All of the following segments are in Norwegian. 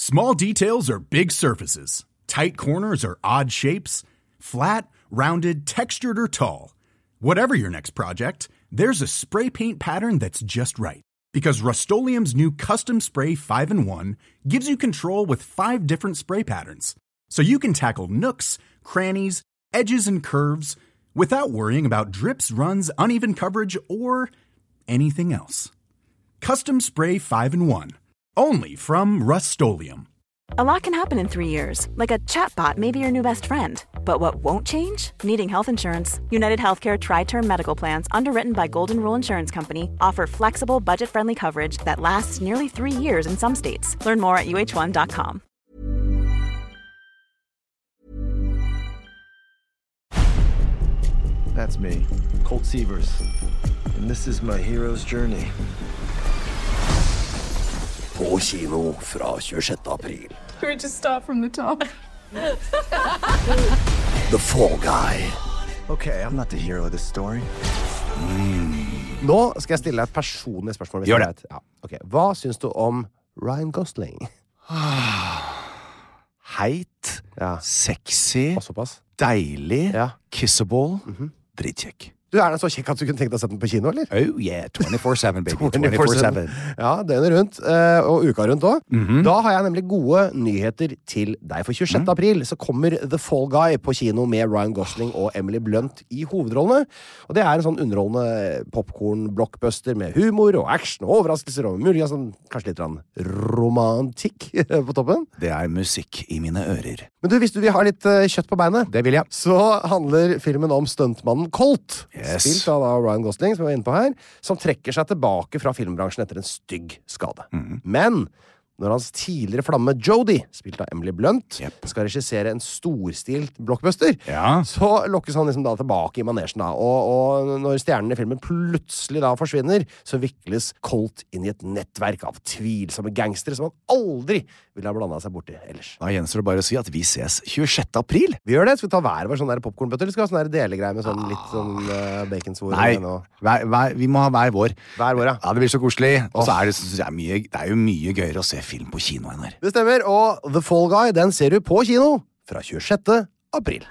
Small details are big surfaces. Tight corners are odd shapes. Flat, rounded, textured, or tall. Whatever your next project, there's a spray paint pattern that's just right. Because Rust-Oleum's new Custom Spray 5-in-1 gives you control with 5 different spray patterns. So you can tackle nooks, crannies, edges, and curves without worrying about drips, runs, uneven coverage, or anything else. Custom Spray 5-in-1. Only from Rust-Oleum. A lot can happen in 3 years, like a chatbot may be your new best friend. But what won't change? Needing health insurance. United Healthcare Tri-Term Medical Plans, underwritten by Golden Rule Insurance Company, offer flexible, budget-friendly coverage that lasts nearly 3 years in some states. Learn more at uh1.com. That's me, Colt Sievers. And this is my hero's journey. På kino fra 26. april. Can we just start from the top? The Fall Guy. Okay, I'm not the hero of this story. Nå skal jeg stille deg et personlig spørsmål. Gjør det. Ja. Okay. Hva syns du om Ryan Gosling? Heit, Ja. sexy, Og såpass. deilig, Ja. kissable, dritkjekk. Du, er den så kjekk at du kunne tenkt deg å sette den på kino, eller? Oh yeah, 24/7 baby, 24/7. Ja, døgnet rundt, og uka rundt også. Da har jeg nemlig gode nyheter til deg. For 26. april så kommer The Fall Guy på kino med Ryan Gosling og Emily Blunt i hovedrollene. Og det er en sånn underholdende popcorn-blockbuster med humor og action og overraskelser og mulig, sånn, kanskje litt romantikk på toppen. Det er musikk i mine ører. Men du, hvis du vil ha litt kjøtt på beinet, Det vil jeg. så handler filmen om stuntmannen Colt, Yes. spilt av da Ryan Gosling, som vi var inne på her, som trekker seg tilbake fra filmbransjen etter en stygg skade. Men når hans tidligere flamme Jodie, spilt av Emily Blunt, skal regissere en storstilt blockbuster, Ja. så lokkes han liksom da tilbake i manesjen da. Og når stjernene i filmen plutselig da forsvinner, så vikles Colt inn i et nettverk av tvilsomme gangstere som han aldri ville ha blandet seg borti ellers. Da gjenstår det bare å si at vi ses 26. april. Vi gjør det. Skal vi ta hver vår sånn der popcornbøtte, eller skal vi ha sånn der delegreie med sånn litt sånn baconsvor? Nei, og vi må ha hver vår. hver vår, ja. Ja, det blir så koselig. Og så er det er jo mye gøyere å se film på kino enn her. Det stemmer, og The Fall Guy, den ser du på kino fra 26. april.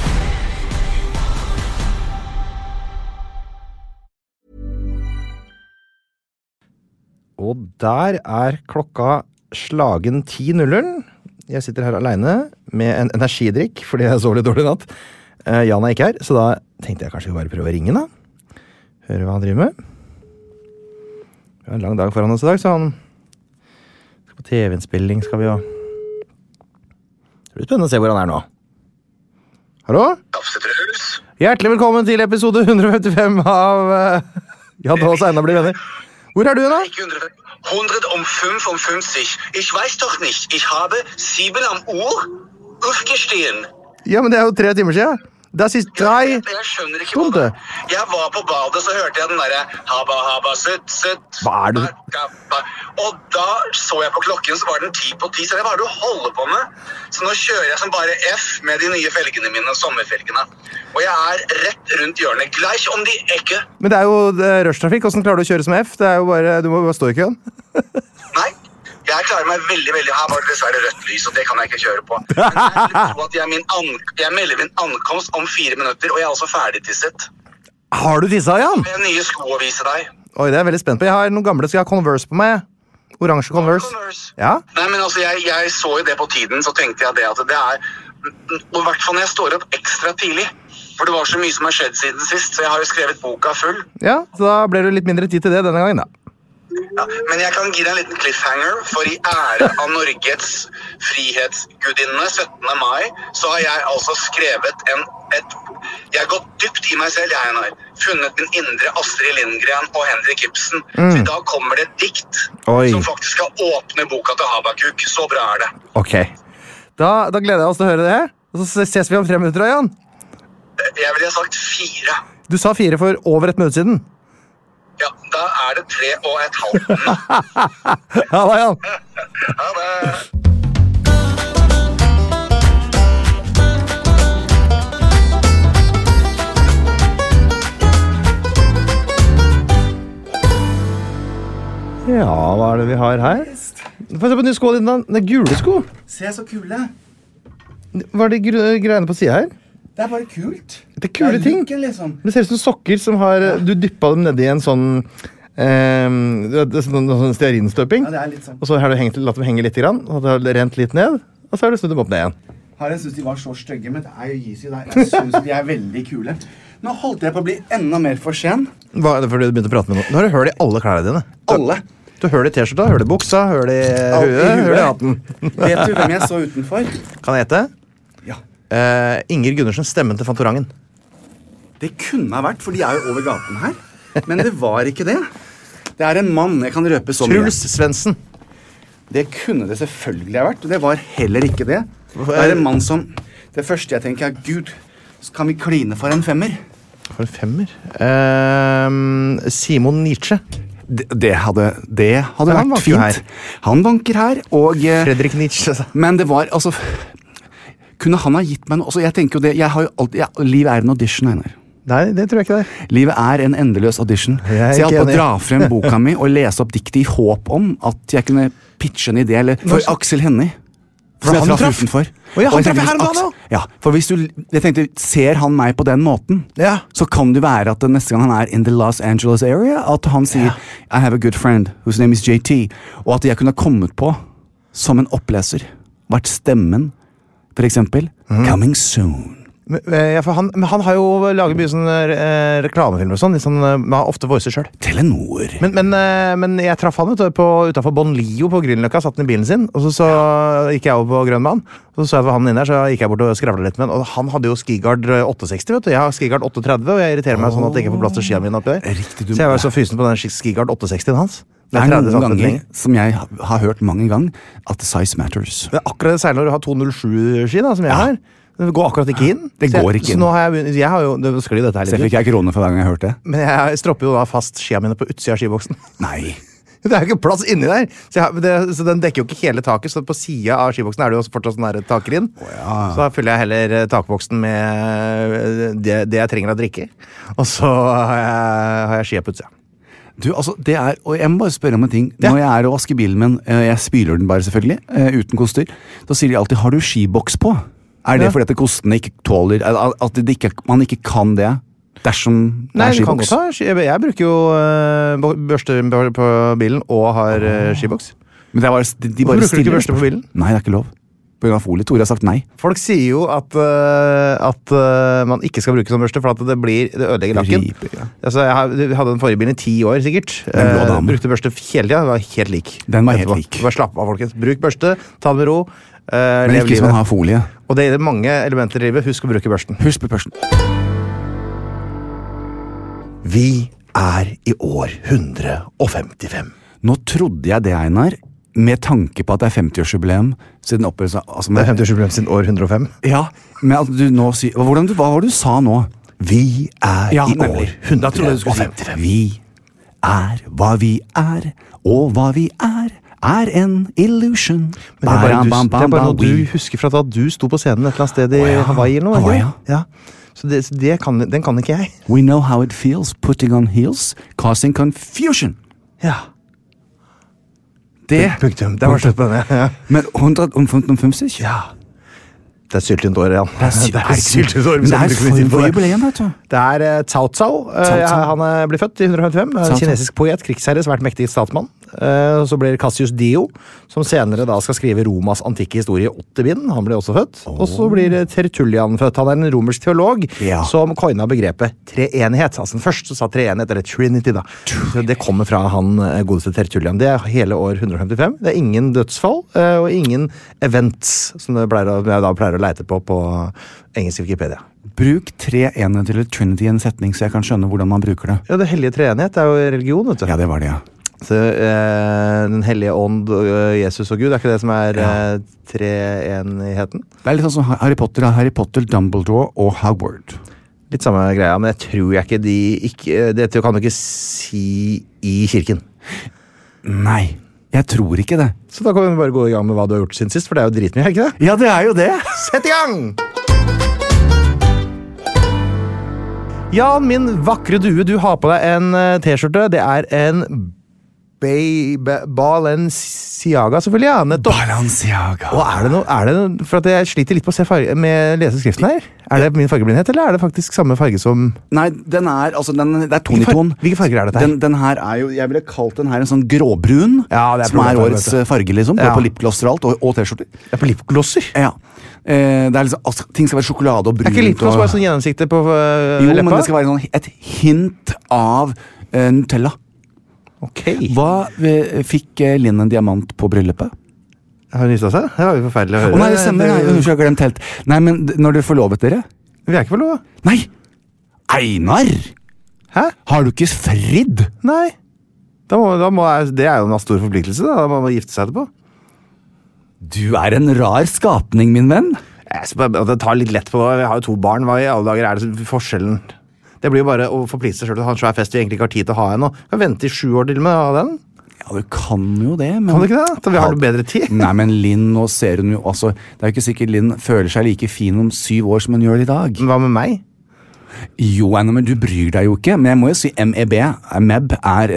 Og der er klokka slagen 10:00. Jeg sitter her alene med en energidrikk, fordi jeg sov litt dårlig i natt. Jan er ikke her, så da tenkte jeg kanskje bare prøve å ringe da. Høre hva han driver med. Vi har en lang dag foran oss i dag, så han skal på TV-innspilling, skal vi jo. Det blir spennende å se hvor han er nå. Hallo? Hjertelig velkommen til episode 155 av Jan Dahl og Einar blir venner. Hvor er du nå? 155. Ich weiß doch nicht. Ich habe 7 am Uhr aufgestehen. Ja, men det er jo 3 timer siden. Det er sist 3 Jeg skjønner ikke hva det er. Jeg var på badet, så hørte jeg den derre haba, haba, sutt. Hva er det? Og da så jeg på klokken, så var den 10 på 10. Så hva er det du holder på med? Så nå kjører jeg som bare F med de nye felgene mine, sommerfelgene. Og jeg er rett rundt hjørnet, gleich om de Ecke. Men det er jo rushtrafikk. Hvordan klarer du å kjøre som F? Det er jo bare, du må bare stå i køen. Nei, jeg klarer meg veldig, veldig. Her var det dessverre rødt lys, og det kan jeg ikke kjøre på. Men jeg melder min ankomst om 4 minutter, og jeg er også ferdigtisset. Har du tissa, Jan? Jeg har nye sko å vise deg. Oi, det er jeg veldig spent på. Jeg har noen gamle, skal jeg ha Converse på meg? Oransje Converse. Ja? Nei, men altså, jeg så jo det på tiden, så tenkte jeg det at det er, og i hvert fall når jeg står opp ekstra tidlig, for det var så mye som har skjedd siden sist, så jeg har jo skrevet boka full. Ja, så da ble det litt mindre tid til det denne gangen, da. Ja, men jeg kan gi deg en liten cliffhanger, for i ære av Norges frihetsgudinne 17. mai, så har jeg altså skrevet jeg har gått dypt i meg selv, jeg har funnet min indre Astrid Lindgren og Henrik Ibsen. Så i dag kommer det et dikt som faktisk skal åpne boka til Habakuk. Så bra er det. Ok. Da gleder jeg oss til å høre det her. Og så ses vi om 3 minutter, Jan. Jeg ville ha sagt 4. Du sa 4 for over 1 minutt siden. Ja, da er det 3,5. Ha det, Jan. Ha det. Ja, hva er det vi har her? Få se på nye skoene dine, da. Det gule sko. Se så kule. Hva er de greiene på siden her? Det er bare kult. Det er kule ting. Looken, liksom. Det ser ut som sokker som har du dyppet dem ned i en sånn sånn stearinstøping. Ja, det er litt sånn. Og så har du latt dem henge litt grann, og så har du rent litt ned, og så har du snudd dem opp ned igjen. Jeg synes de var så stygge, men det er jo Yeezy der. Jeg synes de er veldig kule. Nå holdt jeg på å bli enda mer for sen. Hva er det fordi du begynte å prate med noen? Nå har du hørt i alle klærne dine. Alle. Du hører det i t-skjorta, hører det i buksa, hører det i huet, hører det i hatten. Vet du hvem jeg så utenfor? Kan jeg gjette? Ja. Inger Gundersen, stemmen til Fantorangen. Det kunne ha vært, for de er jo over gaten her. Men det var ikke det. Det er en mann, jeg kan røpe så mye. Truls Svendsen. Det kunne det selvfølgelig ha vært, og det var heller ikke det. Det er en mann som... Det første jeg tenker er, Gud, kan vi kline for en femmer? For en femmer? Simon Nietzsche. Det hadde vært fint. Her. Han vanker her, og... Fredrik Nietzsche. Men det var, altså... Kunne han ha gitt meg noe? Altså, jeg tenker jo det, jeg har jo alltid... Livet er en audition, Einar. Nei, det tror jeg ikke det er. Livet er en endeløs audition. Så jeg holdt på å dra frem boka mi og lese opp diktet i håp om at jeg kunne pitche en idé, eller for Aksel Hennie. For han traff? Han traff her nå! Ja, for hvis du, jeg tenkte, ser han meg på den måten, så kan det være at neste gang han er in the Los Angeles area, at han sier, I have a good friend, whose name is JT, og at jeg kunne ha kommet på som en oppleser, vært stemmen, for eksempel, coming soon. For han har jo laget mye sånn reklamefilmer og sånn, han har ofte voicer selv. Telenor. Men jeg traff han utenfor Bon Lio på Grünerløkka, satt han i bilen sin, og så gikk jeg over på Grønbanen, og så jeg var han inne der, så gikk jeg bort og skravlet litt med han, og han hadde jo Skigard 860, vet du, jeg har Skigard 830, og jeg irriterer meg sånn at jeg ikke får plass til skia mine oppi der. Riktig, så jeg var så fysen på den Skigard 860 hans. Det er noen ganger som jeg har hørt mange ganger, at size matters. Det er akkurat det særlig når du har 207-ski da, som jeg har. Det går akkurat ikke inn. Det går ikke inn. Så nå har jeg har jo, det sklir dette her litt. Så fikk jeg kroner for hver gang jeg hørte det. Men jeg stropper jo da fast skia mine på utsida av skiboksen. Nei. Det er jo ikke plass inni der. Så den dekker jo ikke hele taket, så på siden av skiboksen er det jo fortsatt sånn der takrinn. Så da fyller jeg heller takboksen med det jeg trenger å drikke. Og så har jeg skia på utsida. Du, altså, det er, og jeg må bare spørre om en ting. Når jeg er og vasker bilen min, jeg spyler den bare selvfølgelig, uten koster, da sier de alltid, har du skiboks på? Er det fordi at kostene ikke tåler, at man ikke kan det dersom det er skiboks? Nei, jeg bruker jo børste på bilen og har skiboks. Men det er bare, de bare bruker du ikke børste på bilen? Nei, det er ikke lov. På grunn av folie, Tore har sagt nei. Folk sier jo at man ikke skal bruke sånn børste, for at det ødelegger lakken. Altså, jeg hadde den forrige bilen i 10 år, sikkert. Brukte børste hele tiden, det var helt lik. Den var helt lik. Bare slapp av, folkens. Bruk børste, ta det med ro. Men ikke hvis man har folie. Og det er mange elementer i livet. Husk å bruke børsten. Husk på børsten. Vi er i år 155. Nå trodde jeg det, Einar, med tanke på at det er 50-årsjubileum siden opprettelsen. Altså, det er 50-årsjubileum siden år 105? Ja, men at du nå sier... Hva var det du sa nå? Vi er i år 155. Vi er hva vi er, og hva vi er en illusion. Men det er bare noe du husker fra da du sto på scenen et eller annet sted i Hawaii eller noe. Hawaii, ja. Så den kan ikke jeg. We know how it feels putting on heels, causing confusion. Ja. Det var slutt på den, ja. Men 155? Ja. Det er syltynt år, Jan. Det er syltynt år. Men det er for jubileum, vet du. Det er Cao Cao. Han blir født i 155. En kinesisk poet, krigsherre, svært mektig statsmann. Så blir Cassius Dio, som senere da skal skrive Romas antikke historie i 8 bind. Han ble også født. Og så blir Tertullian født. Han er en romersk teolog som coina begrepet treenighet. Altså den første sa treenighet, eller Trinity da. Så det kommer fra han godeste Tertullian. Det er hele år 155. Det er ingen dødsfall, og ingen events, som jeg da pleier å leite på engelsk Wikipedia. Bruk 3 enheter til Trinity i en setning, så jeg kan skjønne hvordan man bruker det. Ja, det hellige treenighet er jo religion, vet du. Ja, det var det, ja. Så, den hellige ånd, Jesus og Gud, er ikke det som er treenigheten? Det er litt sånn som Harry Potter, Dumbledore og Hogwarts. Litt samme greia, men jeg tror ikke dette kan du ikke si i kirken. Nei, jeg tror ikke det. Så da kan vi bare gå i gang med hva du har gjort siden sist, for det er jo dritmye, er ikke det? Ja, det er jo det. Sett i gang! Jan, min vakre due, du har på deg en t-skjorte. Det er en Balenciaga, selvfølgelig, ja, nettopp. Balenciaga. Og er det noe, for at jeg sliter litt på å se med leseskriften her. Er det min fargeblindhet, eller er det faktisk samme farge som... Nei, det er ton i ton. Hvilke farger er dette her? Den her er jo, jeg ville kalt den her en sånn gråbrun, som er årets farge, liksom, på lipglosser og alt, og t-skjorter. Ja, på lipglosser? Ja. Det er liksom, altså, ting skal være sjokolade og brunt. Er ikke lipgloss bare sånn gjennomsiktig på leppa? Jo, men det skal være sånn, et hint av Nutella. Ok. Hva fikk Linn en diamant på bryllupet? Har hun giftet seg? Det var jo forferdelig å høre. Nei, det stemmer. Nei, jeg har glemt helt. Nei, men når dere forlovet dere? Vi er ikke forlovet. Nei! Einar! Hæ? Har du ikke fridd? Nei. Det er jo en stor forpliktelse, da. Da må man gifte seg etterpå. Du er en rar skapning, min venn. Jeg tar litt lett på det. Jeg har jo 2 barn. Hva i alle dager er det forskjellen? Det blir jo bare å forplikte seg selv til å ha en svær fest vi egentlig ikke har tid til å ha ennå. Kan vente i 7 år til med å ha den. Ja, du kan jo det, men... Kan du ikke det? Da vi har du bedre tid. Nei, men Linn, nå ser hun jo, altså, det er jo ikke sikkert Linn føler seg like fin om 7 år som hun gjør i dag. Hva med meg? Jo, Anna, men du bryr deg jo ikke. Men jeg må jo si MEB er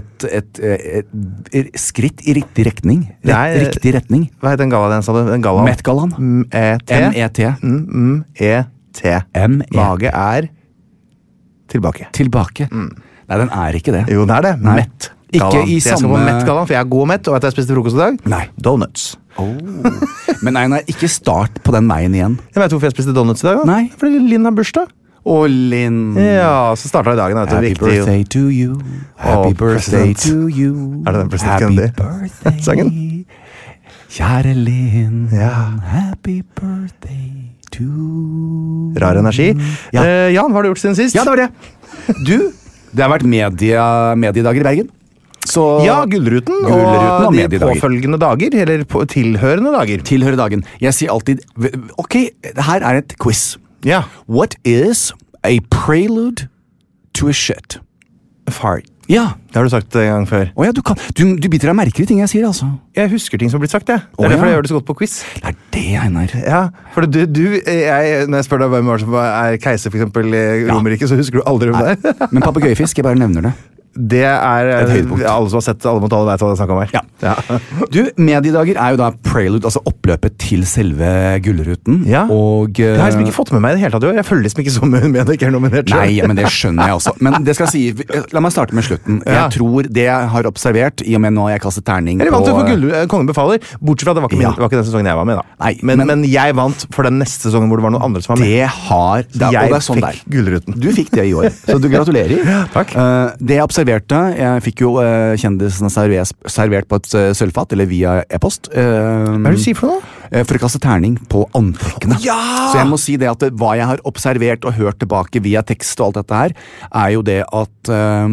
et skritt i riktig retning. Riktig retning. Hva heter den gala den, sa du? Met-gallaen. M-E-T. M-E-T. Mage er tilbake. Nei, den er ikke det. Jo, det er det. Met. Ikke i jeg skal på Met-gallaen, for jeg er god mett, og vet jeg spiste frokost i dag? Nei. Donuts. Men nei, ikke start på den veien igjen. Jeg vet hvorfor jeg spiste donuts i dag, da. Nei. Fordi Linn har bursdag. Og Linn. Ja, så startet dagen. Happy birthday to you. Happy birthday to you. Er det den President Kennedy? Happy birthday. Kjære Linn. Ja. Happy birthday to... Rar energi. Ja. Jan, hva har du gjort siden sist? Ja, det var det. Du, det har vært mediedager i Bergen. Så ja, Gullruten og de påfølgende dager, eller tilhørende dager. Tilhørende dagen. Jeg sier alltid, ok, her er et quiz. Ja. What is a prelude to a shit? A fart. Ja. Det har du sagt en gang før. Åja, du biter deg merke i ting jeg sier, altså. Jeg husker ting som har blitt sagt, jeg. Det er derfor jeg gjør det så godt på quiz. Det er det, Einar. Ja, for når jeg spør deg hvem er keiser, for eksempel, i Romerike, så husker du aldri om det. Men papegøyfisk, jeg bare nevner det. Det er et høydepunkt. Alle som har sett Alle mot alle vet hva det snakker om her. Ja. Du, mediedager er jo da prelude, altså oppløpet til selve Gullruten. Ja. Og det har jeg liksom ikke fått med meg i det hele tatt. Jeg følger liksom ikke så mye med det ikke er nominert. Nei, men det skjønner jeg også. Men det skal si, la meg starte med slutten. Jeg tror det jeg har observert, i og med nå jeg kastet terning på... Jeg vant jo for Kongen befaler, bortsett fra at det var ikke den sesongen jeg var med da. Nei, men jeg vant for den neste sesongen hvor det var noen andre som var med. Jeg fikk Gullruten. Du fikk det i år, så du gratulerer. Takk. Det jeg observerte, jeg fikk jo kjendisene servert på et sølvfat, eller via e-post. Hva er det du sier for noe? For å kaste terning på antrekkene. Ja! Så jeg må si det at hva jeg har observert og hørt tilbake via tekst og alt dette her, er jo det at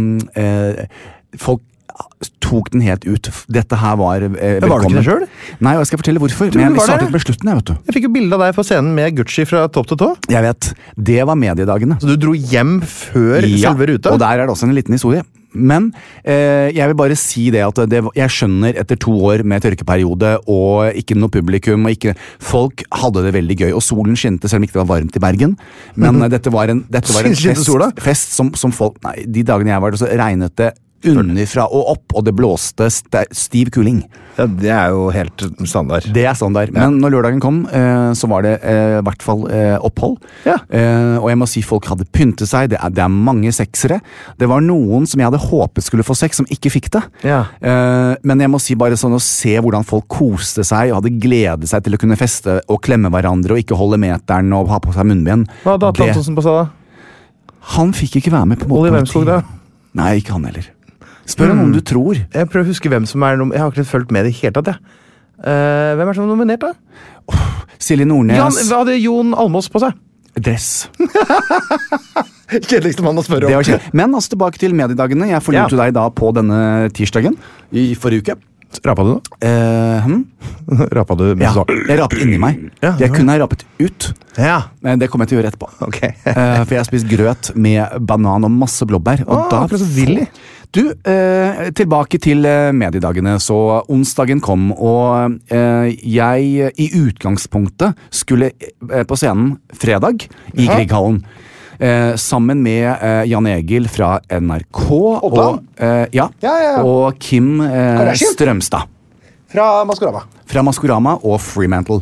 folk tok den helt ut. Dette her var velkommen. Var du ikke det selv? Nei, og jeg skal fortelle hvorfor. Men jeg startet med slutten, vet du. Jeg fikk jo bilde av deg på scenen med Gucci fra topp til tå. Jeg vet. Det var mediedagene. Så du dro hjem før selve ruta? Og der er det også en liten historie. Men jeg vil bare si det at jeg skjønner etter 2 år med tørkeperiode og ikke noe publikum og ikke folk hadde det veldig gøy, og solen skinte selv om ikke det var varmt i Bergen, men dette var en fest som folk, nei, de dagene jeg var der så regnet det underfra og opp, og det blåste stiv kuling. Ja, det er jo helt standard. Det er standard, men når lørdagen kom, så var det i hvert fall opphold. Ja. Og jeg må si folk hadde pyntet seg, det er mange seksere. Det var noen som jeg hadde håpet skulle få sex, som ikke fikk det. Ja. Men jeg må si bare sånn å se hvordan folk koste seg, og hadde gledet seg til å kunne feste og klemme hverandre, og ikke holde meteren og ha på seg munnbind. Hva da, Plantosen på seg da? Han fikk ikke være med på Oliver Wemskog da? Nei, ikke han heller. Spør om noen du tror. Jeg prøver å huske hvem som er Jeg har ikke fulgt med det helt tatt, jeg. Hvem er det som er nominert, da? Silje Nordnes. Hva hadde Jon Almås på seg? Dress. Kjedeligste mann å spørre om. Det var kjedelig. Men altså tilbake til mediedagene. Jeg forlot deg da på denne tirsdagen i forrige uke. Rapet du da? Rapet du? Ja, jeg rapet inni meg. Jeg kunne ha rapet ut, men det kommer jeg til å gjøre etterpå. Okay. For jeg har spist grøt med banan og masse blåbær. Og da akkurat så villig. Du, tilbake til mediedagene. Så onsdagen kom, og jeg i utgangspunktet skulle på scenen fredag i Grieghallen. sammen med Jan Egil fra NRK Oppland? og Kim Strømstad. Fra Maskorama. Fra Maskorama og Fremantle.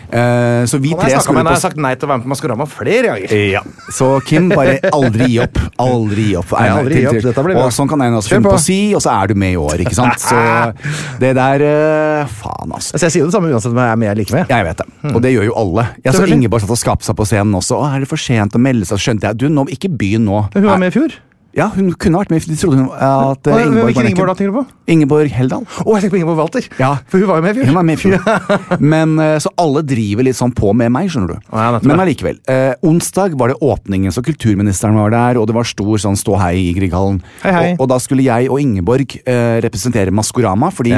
Så vi tre skulle Jeg har sagt nei til å være med på Maskorama flere ganger. Ja, så Kim bare aldri gi opp. Aldri gi opp. Dette blir bra. Og sånn kan en også finne på å si, og så er du med i år, ikke sant? Så det der, faen altså. Så jeg sier jo det samme uansett om jeg er med eller ikke med. Jeg vet det, og det gjør jo alle. Jeg så Ingeborg satt og skapte seg på scenen også. Er det for sent å melde seg? Skjønte jeg, du, ikke begynn nå. Hun var med i fjor. Ja, hun kunne vært med, de trodde hun at Hvilken Ingeborg da tenker du på? Ingeborg Heldal. Jeg tenker på Ingeborg Walter. Ja. For hun var jo med i fjor. Hun var med i fjor. Men så alle driver litt sånn på med meg, skjønner du. Men allikevel. Onsdag var det åpningen, så kulturministeren var der, og det var stor sånn stå hei i Grieghallen. Hei. Og da skulle jeg og Ingeborg representere Maskorama, fordi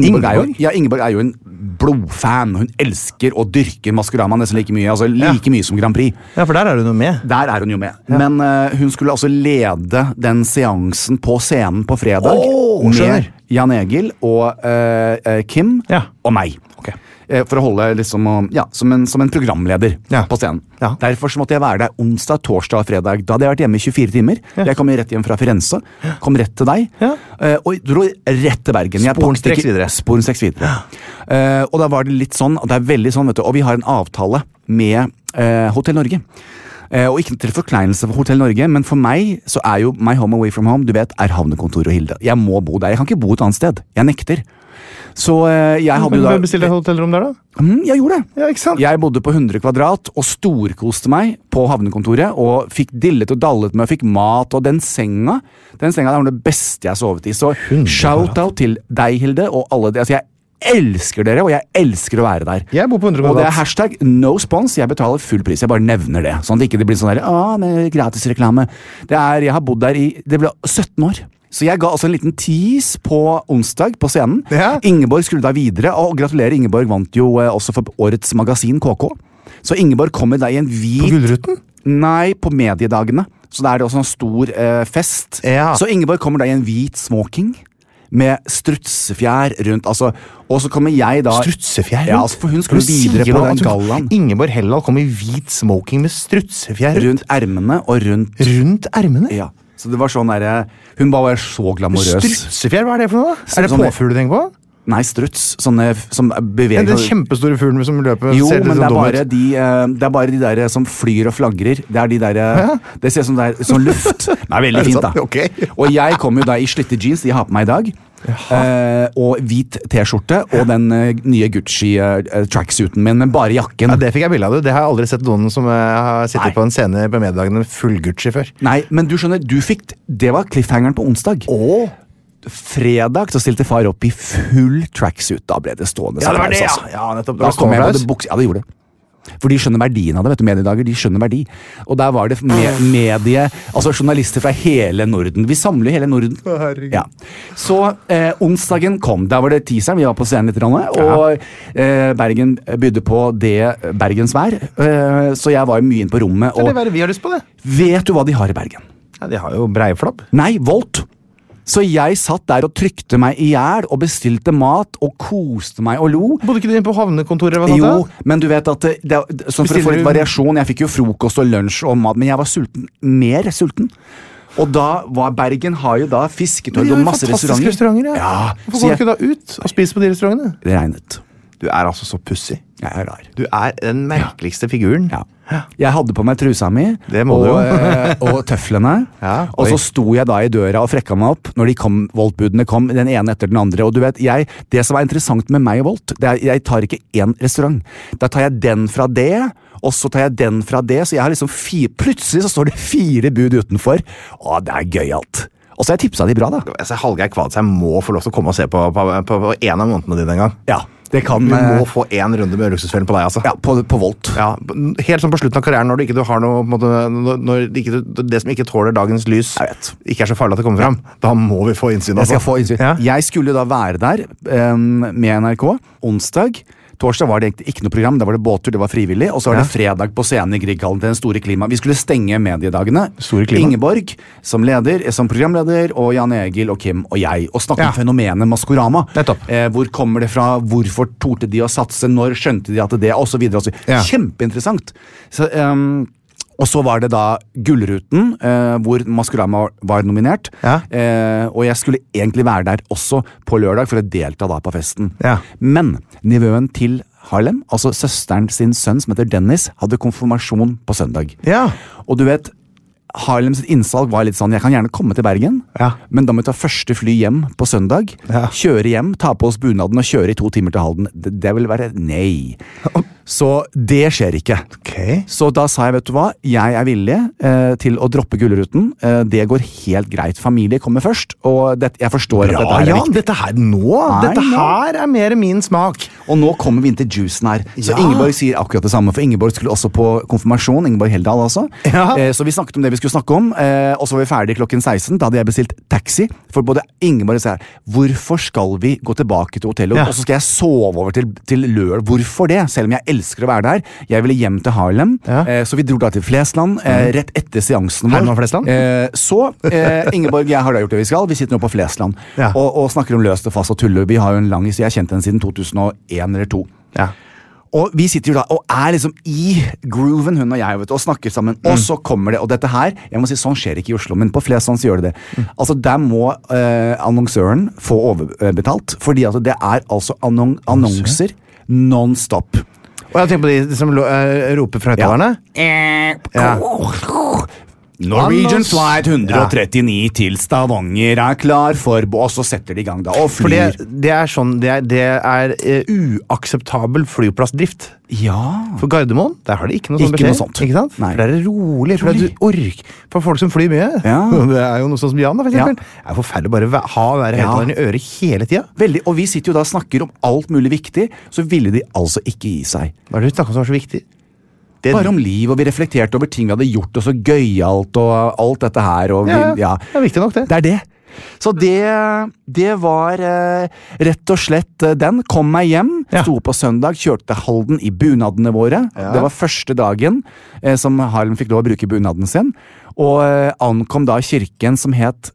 Ingeborg er jo en blodfan. Hun elsker og dyrker Maskorama nesten like mye, altså like mye som Grand Prix. Ja, for der er hun jo med. Der er hun jo med. Men hun skulle altså lede den seansen på scenen på fredag med Jan Egil og Kim og meg. For å holde liksom, som en programleder på scenen. Derfor så måtte jeg være der onsdag, torsdag og fredag. Da hadde jeg vært hjemme i 24 timer. Jeg kom rett hjem fra Firenze, kom rett til deg, og dro rett til Bergen. Sporenstreks videre. Og da var det litt sånn, og det er veldig sånn, vet du, og vi har en avtale med Hotell Norge. Og ikke til forkleinelse for Hotell Norge, men for meg så er jo My Home Away From Home, du vet, er Havnekontor og Hilde. Jeg må bo der, jeg kan ikke bo et annet sted. Jeg nekter. Så jeg hadde jo da... Bestilte et hotellrom der da? Jeg gjorde det. Ja, ikke sant? Jeg bodde på 100 kvadrat og storkoste meg på havnekontoret og fikk dillet og dallet med og fikk mat, og den senga det var det beste jeg sovet i. Så shout-out til deg, Hilde, og alle det. Altså, jeg elsker dere, og jeg elsker å være der. Jeg bor på 100 kvadrat. Og det er hashtag no spons, jeg betaler full pris. Jeg bare nevner det, sånn at det ikke blir sånn der, gratis reklame. Jeg har bodd der det ble 17 år. Så jeg ga altså en liten tease på onsdag på scenen. Ingeborg skulle da videre, og gratulerer, Ingeborg vant jo også for årets magasin KK. Så Ingeborg kommer da i en hvit... På Gullruten? Nei, på mediedagene. Så da er det også en stor fest. Så Ingeborg kommer da i en hvit smoking med strutsefjær rundt, altså, og så kommer jeg da... Strutsefjær rundt? Ja, altså, for hun skulle videre på den gallaen. Ingeborg Heldal kom i hvit smoking med strutsefjær rundt ermene og rundt... Rundt ermene? Ja. Så det var sånn der, hun bare var så glamorøs. Strutsefjær, hva er det for noe? Er det påfugl du tenker på? Nei, struts, sånne som beveger... Den kjempestore fuglen som løper... Jo, men det er bare de der som flyr og flagrer. Det er de der... Det ser ut som det er sånn luft. Det er veldig fint da. Og jeg kom jo da i slitte jeans, de har på meg i dag. Og hvit t-skjorte og den nye Gucci tracksuiten min, men bare jakken. Det fikk jeg bilde av det. Det har jeg aldri sett noen som har sittet på en scene på meddagen med full Gucci før. Nei, men du skjønner, det var cliffhangeren på onsdag. Fredag så stilte far opp i full tracksuit. Da ble det stående. Ja, det var det, ja, nettopp. Da kom jeg på det bukse. Ja, det gjorde det. For de skjønner verdien av det, vet du, mediedager, de skjønner verdi. Og der var det altså journalister fra hele Norden. Vi samler hele Norden. Ja. Så onsdagen kom, der var det teaseren, vi var på scenen litt, og Bergen bydde på det Bergensvær, så jeg var mye inn på rommet. Og, det vi har lyst på det. Vet du hva de har i Bergen? Ja, de har jo breiflabb. Nei, Volt. Så jeg satt der og trykte meg i hjel og bestilte mat og koste meg og lo. Bodde ikke du inn på havnekontoret? Jo, men du vet at sånn for å få litt variasjon, jeg fikk jo frokost og lunsj og mat, men jeg var sulten, mer sulten. Og da var Bergen har jo da fisketorg og masse restauranter. Ja. Hvorfor går du ikke da ut og spiser på de restaurantene? Det regnet. Du er altså så pussig. Jeg er rar. Du er den merkeligste figuren. Ja. Jeg hadde på meg trusa mi og tøflene, og så sto jeg da i døra og frekka meg opp når Volt-budene kom, den ene etter den andre, og du vet, det som var interessant med meg og Volt, jeg tar ikke én restaurant. Da tar jeg den fra det, og så tar jeg den fra det, så jeg har liksom plutselig så står det 4 bud utenfor. Å, det er gøy alt. Og så har jeg tipsa de bra da. Hallgeir Kvad, så jeg må få lov til å komme og se på en av månedene dine en gang. Ja. Vi må få en runde med Luksusfellen på deg, altså. Ja, på Volt. Ja, helt sånn på slutten av karrieren, når du ikke har noe, når det som ikke tåler dagens lys, ikke er så farlig at det kommer fram. Da må vi få innsyn. Jeg skal få innsyn. Ja. Jeg skulle da være der med NRK onsdag. Torsdag var det ikke noe program, da var det båttur, det var frivillig, og så var det fredag på scenen i Grieghallen til den store klima. Vi skulle stenge mediedagene. Ingeborg som leder, som programleder, og Jan Egil og Kim og jeg, og snakke om fenomenet Maskorama. Hvor kommer det fra, hvorfor torde de å satse, når skjønte de at det, og så videre. Kjempeinteressant. Så, Og så var det da Gullruten, hvor Maskorama var nominert. Og jeg skulle egentlig være der også på lørdag for å delta da på festen. Men nivøen til Harlem, altså søsteren sin sønn som heter Dennis, hadde konfirmasjon på søndag. Og du vet, Harlems innsalg var litt sånn, jeg kan gjerne komme til Bergen, men da må vi ta første fly hjem på søndag, kjøre hjem, ta på oss bunaden og kjøre i 2 timer til Halden. Det vil være nei. Så det skjer ikke. Så da sa jeg, vet du hva, jeg er villig til å droppe Gullruten. Det går helt greit. Familie kommer først, og jeg forstår at dette her er viktig. Dette her er mer min smak. Og nå kommer vi inn til juicen her. Så Ingeborg sier akkurat det samme, for Ingeborg skulle også på konfirmasjon, Ingeborg Heldal altså. Så vi snakket om det vi skulle snakke om, og så var vi ferdig klokken 16. Da hadde jeg bestilt taxi, for både Ingeborg og sier, hvorfor skal vi gå tilbake til hotellet, og så skal jeg sove over til lørdag? Hvorfor det? Selv om jeg elsker å være der. Jeg ville hjem til Harlem, så vi dro da til Flesland, rett etter seansen vår. Herman Flesland? Så, Ingeborg, jeg har da gjort det vi skal. Vi sitter nå på Flesland, og snakker om løst og fast og tuller. Vi har jo en lang historie, jeg har kjent den siden 2001 eller 2. Og vi sitter jo da og er liksom i grooven, hun og jeg, vet du, og snakker sammen. Og så kommer det, og dette her, jeg må si, sånn skjer ikke i Oslo, men på Flesland så gjør det det. Altså, der må annonsøren få overbetalt, fordi altså, det er altså annonser non-stop. Og jeg tenker på de som roper fra høyttalerne. Norwegian Flight 139 til Stavanger er klar for, og så setter de i gang da, og flyr. For det er sånn, det er uakseptabel flyplassdrift. For Gardermoen, der har det ikke noe sånt beskjed. Ikke noe sånt. Ikke sant? For der er det rolig, for du orker. For folk som flyr mye. Det er jo noe sånn som Jan da, for eksempel. Det er forferdelig bare være høyttaleren i øret hele tiden. Veldig, og vi sitter jo da og snakker om alt mulig viktig, så ville de altså ikke gi seg. Hva er det du snakker om som var så viktig? Bare om liv, og vi reflekterte over ting vi hadde gjort, og så gøyalt, og alt dette her. Og det er viktig nok det. Det er det. Så det var rett og slett den. Kom meg hjem, sto på søndag, kjørte til Halden i bunadene våre. Det var første dagen som Harlem fikk lov å bruke bunaden sin. Og ankom da kirken som het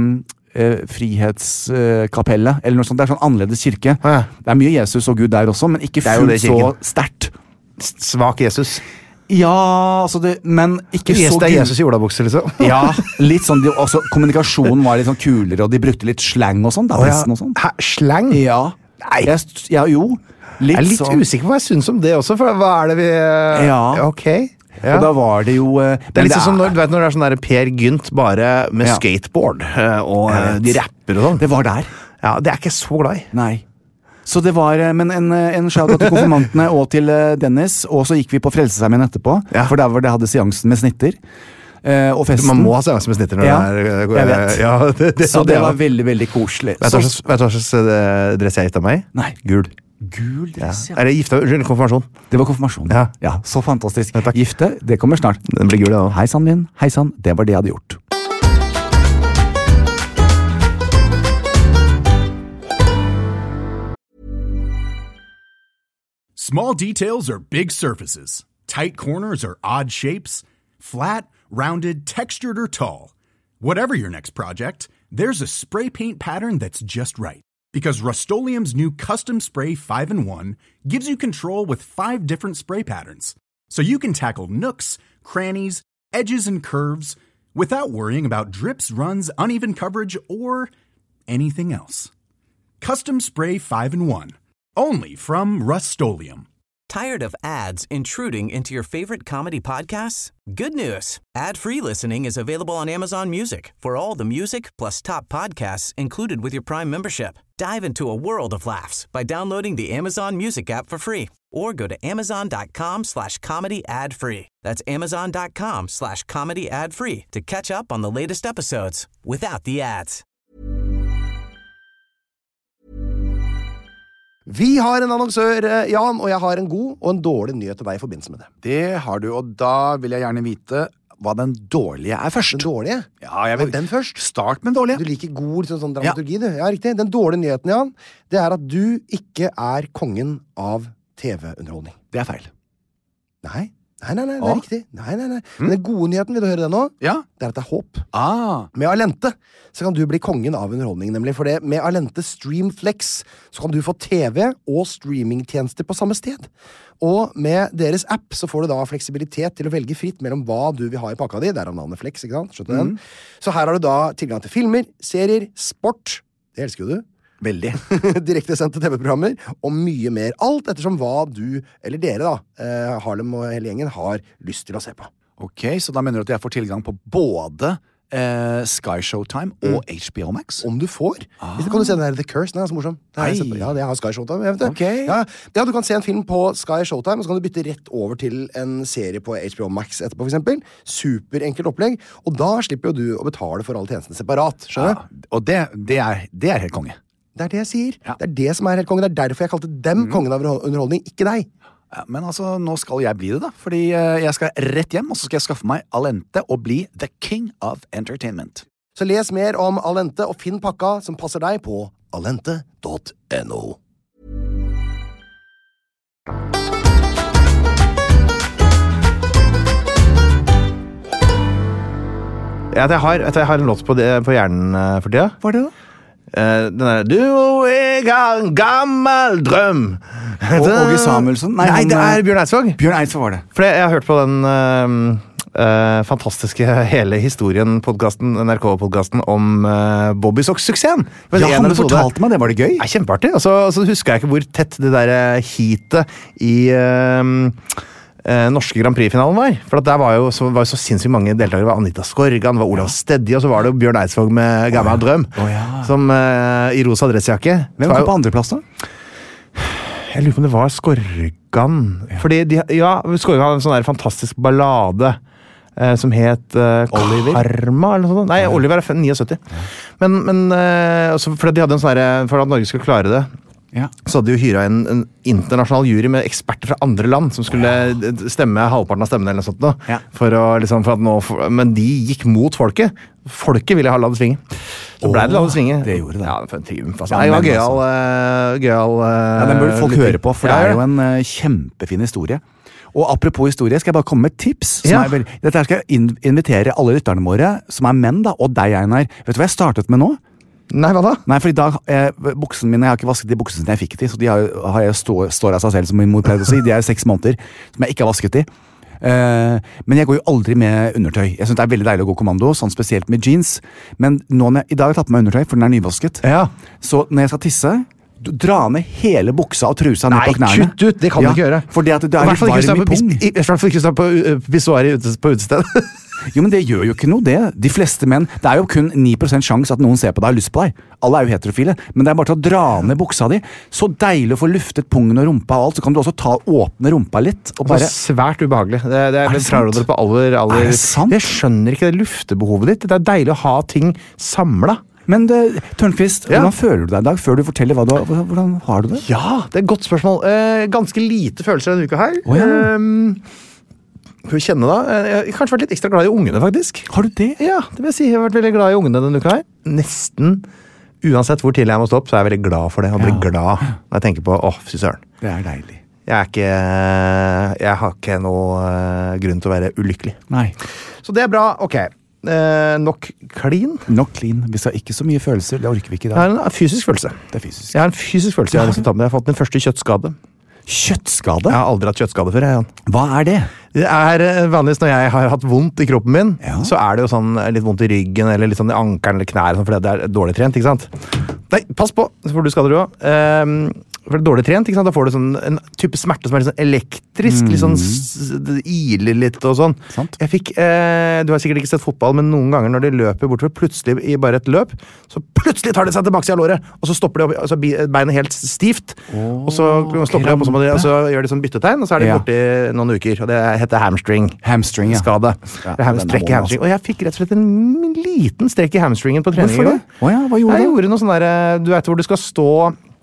Frihetskapellet, eller noe sånt. Det er sånn annerledes kirke. Det er mye Jesus og Gud der også, men ikke fullt så sterkt. Svak Jesus. Ja, altså men ikke så det er Jesus i olabukser, liksom. Litt sånn, også, kommunikasjonen var litt sånn kulere, og de brukte litt slang og sånn, da, pressen og sånn. Slang? Nei. Jo. Jeg er litt usikker på hva jeg synes om det også, for hva er det vi... Ok. Og da var det jo... det er litt sånn når det er sånn der Per Gynt bare med skateboard, og de rapper og sånn. Det var der. Ja, det er ikke så glad i. Nei. Så det var, men en shout-out til konfirmantene og til Dennis, og så gikk vi på Frelsesarmeen etterpå, for der var det hadde seansen med snitter, og festen. Man må ha seansen med snitter når jeg vet. Så det var veldig, veldig koselig. Vet du hva slags dress jeg gitt av meg? Nei. Gul dress, Er det gifte? Konfirmasjon? Det var konfirmasjon. Ja, så fantastisk. Gifte, det kommer snart. Den blir gul, da. Hei sann, min. Hei sann. Det var det jeg hadde gjort. Small details are big surfaces. Tight corners are odd shapes. Flat, rounded, textured, or tall. Whatever your next project, there's a spray paint pattern that's just right. Because Rust-Oleum's new Custom Spray 5-in-1 gives you control with 5 different spray patterns. So you can tackle nooks, crannies, edges, and curves without worrying about drips, runs, uneven coverage, or anything else. Custom Spray 5-in-1. Only from Rust-Oleum. Tired of ads intruding into your favorite comedy podcasts? Good news. Ad-free listening is available on Amazon Music for all the music plus top podcasts included with your Prime membership. Dive into a world of laughs by downloading the Amazon Music app for free or go to amazon.com/comedy ad-free. That's amazon.com/comedy ad-free to catch up on the latest episodes without the ads. Vi har en annonsør, Jan, og jeg har en god og en dårlig nyhet til deg i forbindelse med det. Det har du, og da vil jeg gjerne vite hva den dårlige er først. Den dårlige? Ja, jeg vil. Den først? Start med den dårlige. Du liker god sånn dramaturgi, du. Ja, riktig. Den dårlige nyheten, Jan, det er at du ikke er kongen av TV-underholdning. Det er feil. Nei, Nei, det er riktig. Nei. Men den gode nyheten, vil du høre det nå? Ja. Det er at det er håp. Med Alente så kan du bli kongen av underholdning, nemlig. For det, med Alente Streamflex så kan du få TV og streamingtjenester på samme sted. Og med deres app så får du da fleksibilitet til å velge fritt mellom hva du vil ha i pakka di. Derav navnet Flex, ikke sant? Skjønner du den? Så her har du da tilgang til filmer, serier, sport. Det elsker jo du. Veldig. Direktesendte TV-programmer og mye mer. Alt ettersom hva du, eller dere da, Harlem og hele gjengen, har lyst til å se på. Ok, så da mener du at jeg får tilgang på både Sky Showtime og HBO Max? Om du får. Hvis du kan se den der The Curse, den er ganske morsom. Ja, det har Sky Showtime, jeg vet det. Okay. Ja, du kan se en film på Sky Showtime, og så kan du bytte rett over til en serie på HBO Max etterpå, for eksempel. Superenkelt opplegg, og da slipper jo du å betale for alle tjenestene separat, skjønner du? Og det er helt konge. Det er det jeg sier. Ja. Det er det som er helt konge. Det er derfor jeg kalte dem kongen av underholdning, ikke deg. Ja, men altså, nå skal jeg bli det da. Fordi jeg skal rett hjem, og så skal jeg skaffe meg Alente og bli the king of entertainment. Så les mer om Alente og finn pakka som passer deg på alente.no. Jeg har en låt på hjernen for tida. Hva er det da? Den der Du og jeg har en gammel drøm. Og Åge Samuelsen? Nei, det er Bjørn Eidsvåg. Bjørn Eidsvåg var det. For jeg har hørt på den fantastiske hele historien NRK-podcasten om Bobby Socks-suksessen. Ja, han fortalte meg det. Var det gøy? Ja, kjempeartig. Og så husker jeg ikke hvor tett det der heatet i norske Grand Prix-finalen var. For der var jo så sinnssykt mange deltakere. Det var Anita Skorgan, det var Olav Stedje, og så var det Bjørn Eidsvåg med Gammel Drøm. Som i rosa dressjakke. Hvem kom på andreplass da? Jeg lurer på om det var Skorgan. Fordi Skorgan hadde en sånn der fantastisk ballade som het Karma eller noe sånt. Nei, Oliver er 79. Men fordi de hadde en sånn der, for at Norge skulle klare det, så hadde de jo hyret en internasjonal jury med eksperter fra andre land som skulle stemme halvparten av stemmene eller noe sånt men de gikk mot folket. Folket ville ha La det svinge. Så ble det La det svinge. Det gjorde det. Ja, for en triumf. Altså. Det var gøyal. Ja, den bør du folk høre på, for det er jo en kjempefin historie. Og apropos historie, skal jeg bare komme med et tips. Dette her skal jeg invitere alle lytterne våre, som er menn da, og deg, Einar. Vet du hva jeg startet med nå? Nei, hva da? Nei, for i dag, buksene mine, jeg har ikke vasket de buksene jeg fikk til, så de har jeg står av seg selv, som min mor pleide å si. De er 6 måneder, som jeg ikke har vasket de. Men jeg går jo aldri med undertøy. Jeg synes det er veldig deilig å gå kommando, sånn spesielt med jeans. Men i dag har jeg tatt på meg undertøy, for den er nyvasket. Så når jeg skal tisse, dra ned hele buksa og trusa ned på knærne. Nei, kutt ut, det kan du ikke gjøre. Fordi at det er litt varm i pung. I hvert fall ikke stå på pissoaret på utestedet. Jo, men det gjør jo ikke noe det. De fleste menn, det er jo kun 9% sjanse at noen ser på deg og har lyst på deg. Alle er jo heterofile, men det er bare til å dra ned buksa di. Så deilig å få luftet pungen og rumpa og alt, så kan du også åpne rumpa litt. Og bare... Det er svært ubehagelig. Det er frarådet på aller... Er det sant? Jeg skjønner ikke det luftebehovet ditt. Det er deilig å ha ting samlet. Men Tørnqvist, hvordan føler du deg i dag, før du forteller hvordan har du det? Ja, det er et godt spørsmål. Ganske lite følelser denne uka her. Skal vi kjenne da? Jeg har kanskje vært litt ekstra glad i ungene, faktisk. Har du det? Ja, det vil jeg si. Jeg har vært veldig glad i ungene denne uka her. Nesten, uansett hvor tidlig jeg må stå opp, så er jeg veldig glad for det. Og blir glad når jeg tenker på, fy søren. Det er deilig. Jeg har ikke noe grunn til å være ulykkelig. Nei. Så det er bra, ok. Nok clean? Nok clean. Hvis jeg ikke så mye følelser, det orker vi ikke i dag. Jeg har en fysisk følelse. Det er fysisk. Jeg har en fysisk følelse. Jeg har fått min første kjøttskade. Kjøttskade? Jeg har aldri hatt kjøttskade før, Jan. Hva er det? Det er vanligvis når jeg har hatt vondt i kroppen min, så er det jo sånn litt vondt i ryggen, eller litt sånn i ankeren eller knær, fordi det er dårlig trent, ikke sant? Nei, pass på, så får du skader du også. For det er dårlig trent, ikke sant? Da får du sånn en type smerte som er litt sånn elektrisk, litt sånn iler litt og sånn. Sant. Jeg fikk, du har sikkert ikke sett fotball, men noen ganger når de løper bortover, plutselig i bare et løp, så plutselig tar de seg til baksiden av låret, og så stopper de opp, og så beinet helt stivt, og så stopper de opp, og så gjør de sånn byttetegn, og så er de borte i noen uker, og det heter hamstring. Hamstring, ja. Skade. Strekk i hamstring. Og jeg fikk rett og slett en liten strekk i hamstringen på trening. Hvorfor det? Hva gjorde du? Jeg gjorde noe sånn der, du vet hvor du skal stå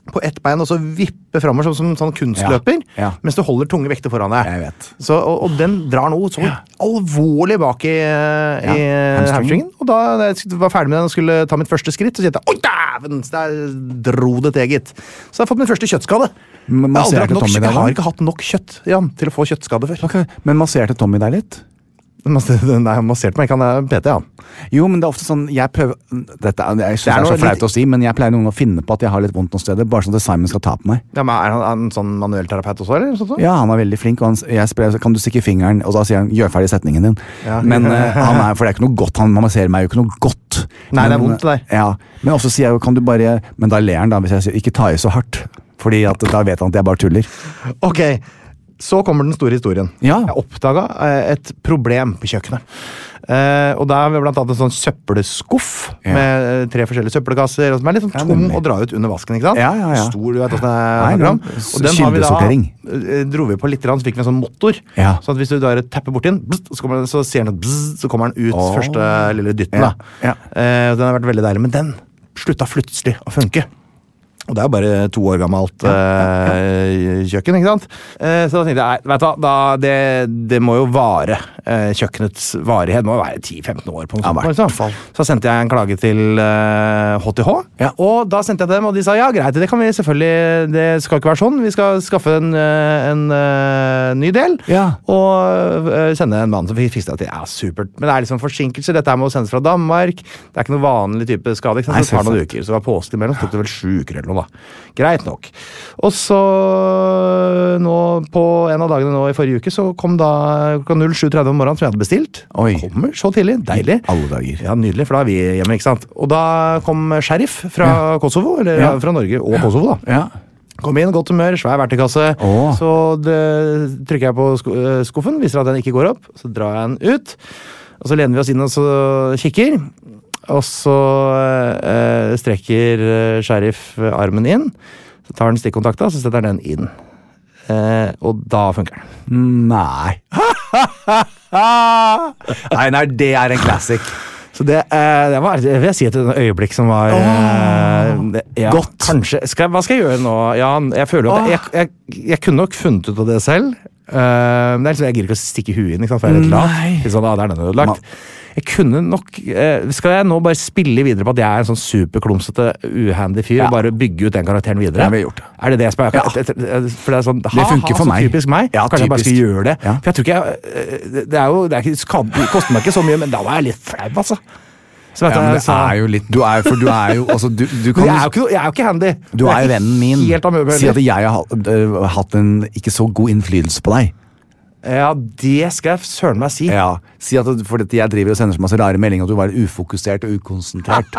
på ett bein og så vippe fremover som sånn kunstløper, mens du holder tunge vekter foran deg. Jeg vet. Så, og den drar noe så alvorlig bak i hamstringen. Og da jeg var ferdig med den og skulle ta mitt første skritt, så sier jeg, oi dæven, der dro det til, gitt. Så jeg har fått min første kjøttskade. Jeg har ikke hatt nok kjøtt, Jan, til å få kjøttskade før. Okay. Men masserte Tommy deg litt? Nei, masserte meg, kan jeg PT, han. Jo, men det er ofte sånn, jeg prøver, jeg synes det er så flaut å si, men jeg pleier noen å finne på at jeg har litt vondt noen steder, bare sånn at Simon skal ta på meg. Ja, men er han en sånn manuell terapeut også, eller? Sånn? Ja, han er veldig flink, og jeg spør, kan du stikke fingeren, og da sier han, gjør ferdig setningen din. Ja. Men for det er ikke noe godt, han masserer meg jo ikke noe godt. Nei, det er vondt det der. Ja, men også sier jeg jo, kan du bare, men da ler han da, hvis jeg sier, ikke ta i så hardt, fordi at da vet han at jeg bare tuller. Ok. Så kommer den store historien. Ja. Jeg oppdaget et problem på kjøkkenet. Og da har vi blant annet en sånn søppelskuff med 3 forskjellige søppelkasser, som er litt sånn tom å dra ut under vasken, ikke sant? Ja. Stor, du vet hvordan det er. Og den har vi da, dro vi på litt, så fikk vi en sånn motor. Ja. Så at hvis du da tapper bort inn, så ser den at så kommer den ut første lille dytten. Ja. Den har vært veldig deilig, men den slutta plutselig å funke. Og det er jo bare 2 år gammelt kjøkken, ikke sant? Så da tenkte jeg, vet du, det må jo vare. Kjøkkenets varighet må jo være 10-15 år på noe sånt. Så sendte jeg en klage til HTH, og da sendte jeg til dem, og de sa, ja greit, det kan vi selvfølgelig, det skal ikke være sånn, vi skal skaffe en ny del, og sende en mann som fikk fikse det til, supert. Men det er liksom forsinkelser, dette her må sendes fra Danmark, det er ikke noe vanlig type skade, ikke sant? Så tar noen uker, så det var påske imellom, så tok det vel 7 uker eller noe. Greit nok. Og så nå på en av dagene nå i forrige uke så kom da klokka 07:30 om morgenen som jeg hadde bestilt. Kommer så tidlig, deilig. Alle dager. Ja, nydelig, for da er vi hjemme, ikke sant? Og da kom sheriff fra Kosovo, eller fra Norge og Kosovo da. Ja. Kom inn, godt humør, svær verktøykasse. Så trykker jeg på skuffen, viser at den ikke går opp, så drar jeg den ut, og så lener vi oss inn og så kikker. Og så strekker sheriff armen inn, så tar den stikkontakta, så setter den inn. Og da funker den. Nei. Nei, det er en classic. Så det var, vil jeg si, et øyeblikk som var godt. Kanskje, hva skal jeg gjøre nå? Jan, jeg føler at jeg kunne nok funnet ut av det selv. Men jeg gir ikke å stikke huet inn, ikke sant? For jeg er litt lat. Sånn, det er den ødelagt. Jeg kunne nok skal jeg nå bare spille videre på at jeg er en sånn superklumsete, uhandy fyr og bare bygge ut den karakteren videre? Det har vi gjort. Er det det som er for det er sånn, det funker for meg. Typisk meg. Kanskje jeg bare skal gjøre det. For jeg tror ikke det koster meg ikke så mye, men da var jeg litt flau, altså. Men det er jo litt du er jo altså, du kan, jeg er jo ikke handy. Du er jo vennen min. Si at jeg har hatt en ikke så god innflytelse på deg. Ja, det skal jeg søren meg si. Ja, si at fordi jeg driver og sender så masse rare meldinger at du var ufokusert og ukonsentrert.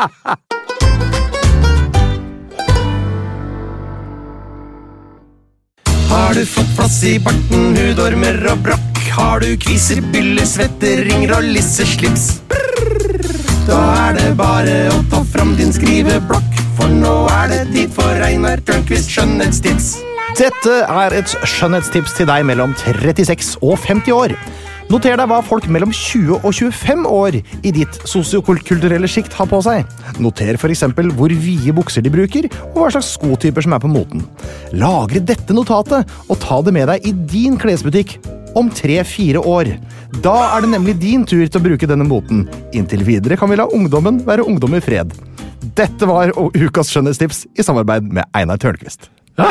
Har du fått plass i barten, hudormer og brokk? Har du kviser, byller, svetteringer og lisseslips? Da er det bare å ta fram din skriveblokk, for nå er det tid for Einar Tørnquist skjønnhetstips. Dette er et skjønnhetstips til deg mellom 36 og 50 år. Noter deg hva folk mellom 20 og 25 år i ditt sosiokulturelle skikt har på seg. Noter for eksempel hvor vide bukser de bruker, og hva slags skotyper som er på moten. Lagre dette notatet, og ta det med deg i din klesbutikk om 3-4 år. Da er det nemlig din tur til å bruke denne moten. Inntil videre kan vi la ungdommen være ungdom i fred. Dette var ukas skjønnhetstips i samarbeid med Einar Tørnquist.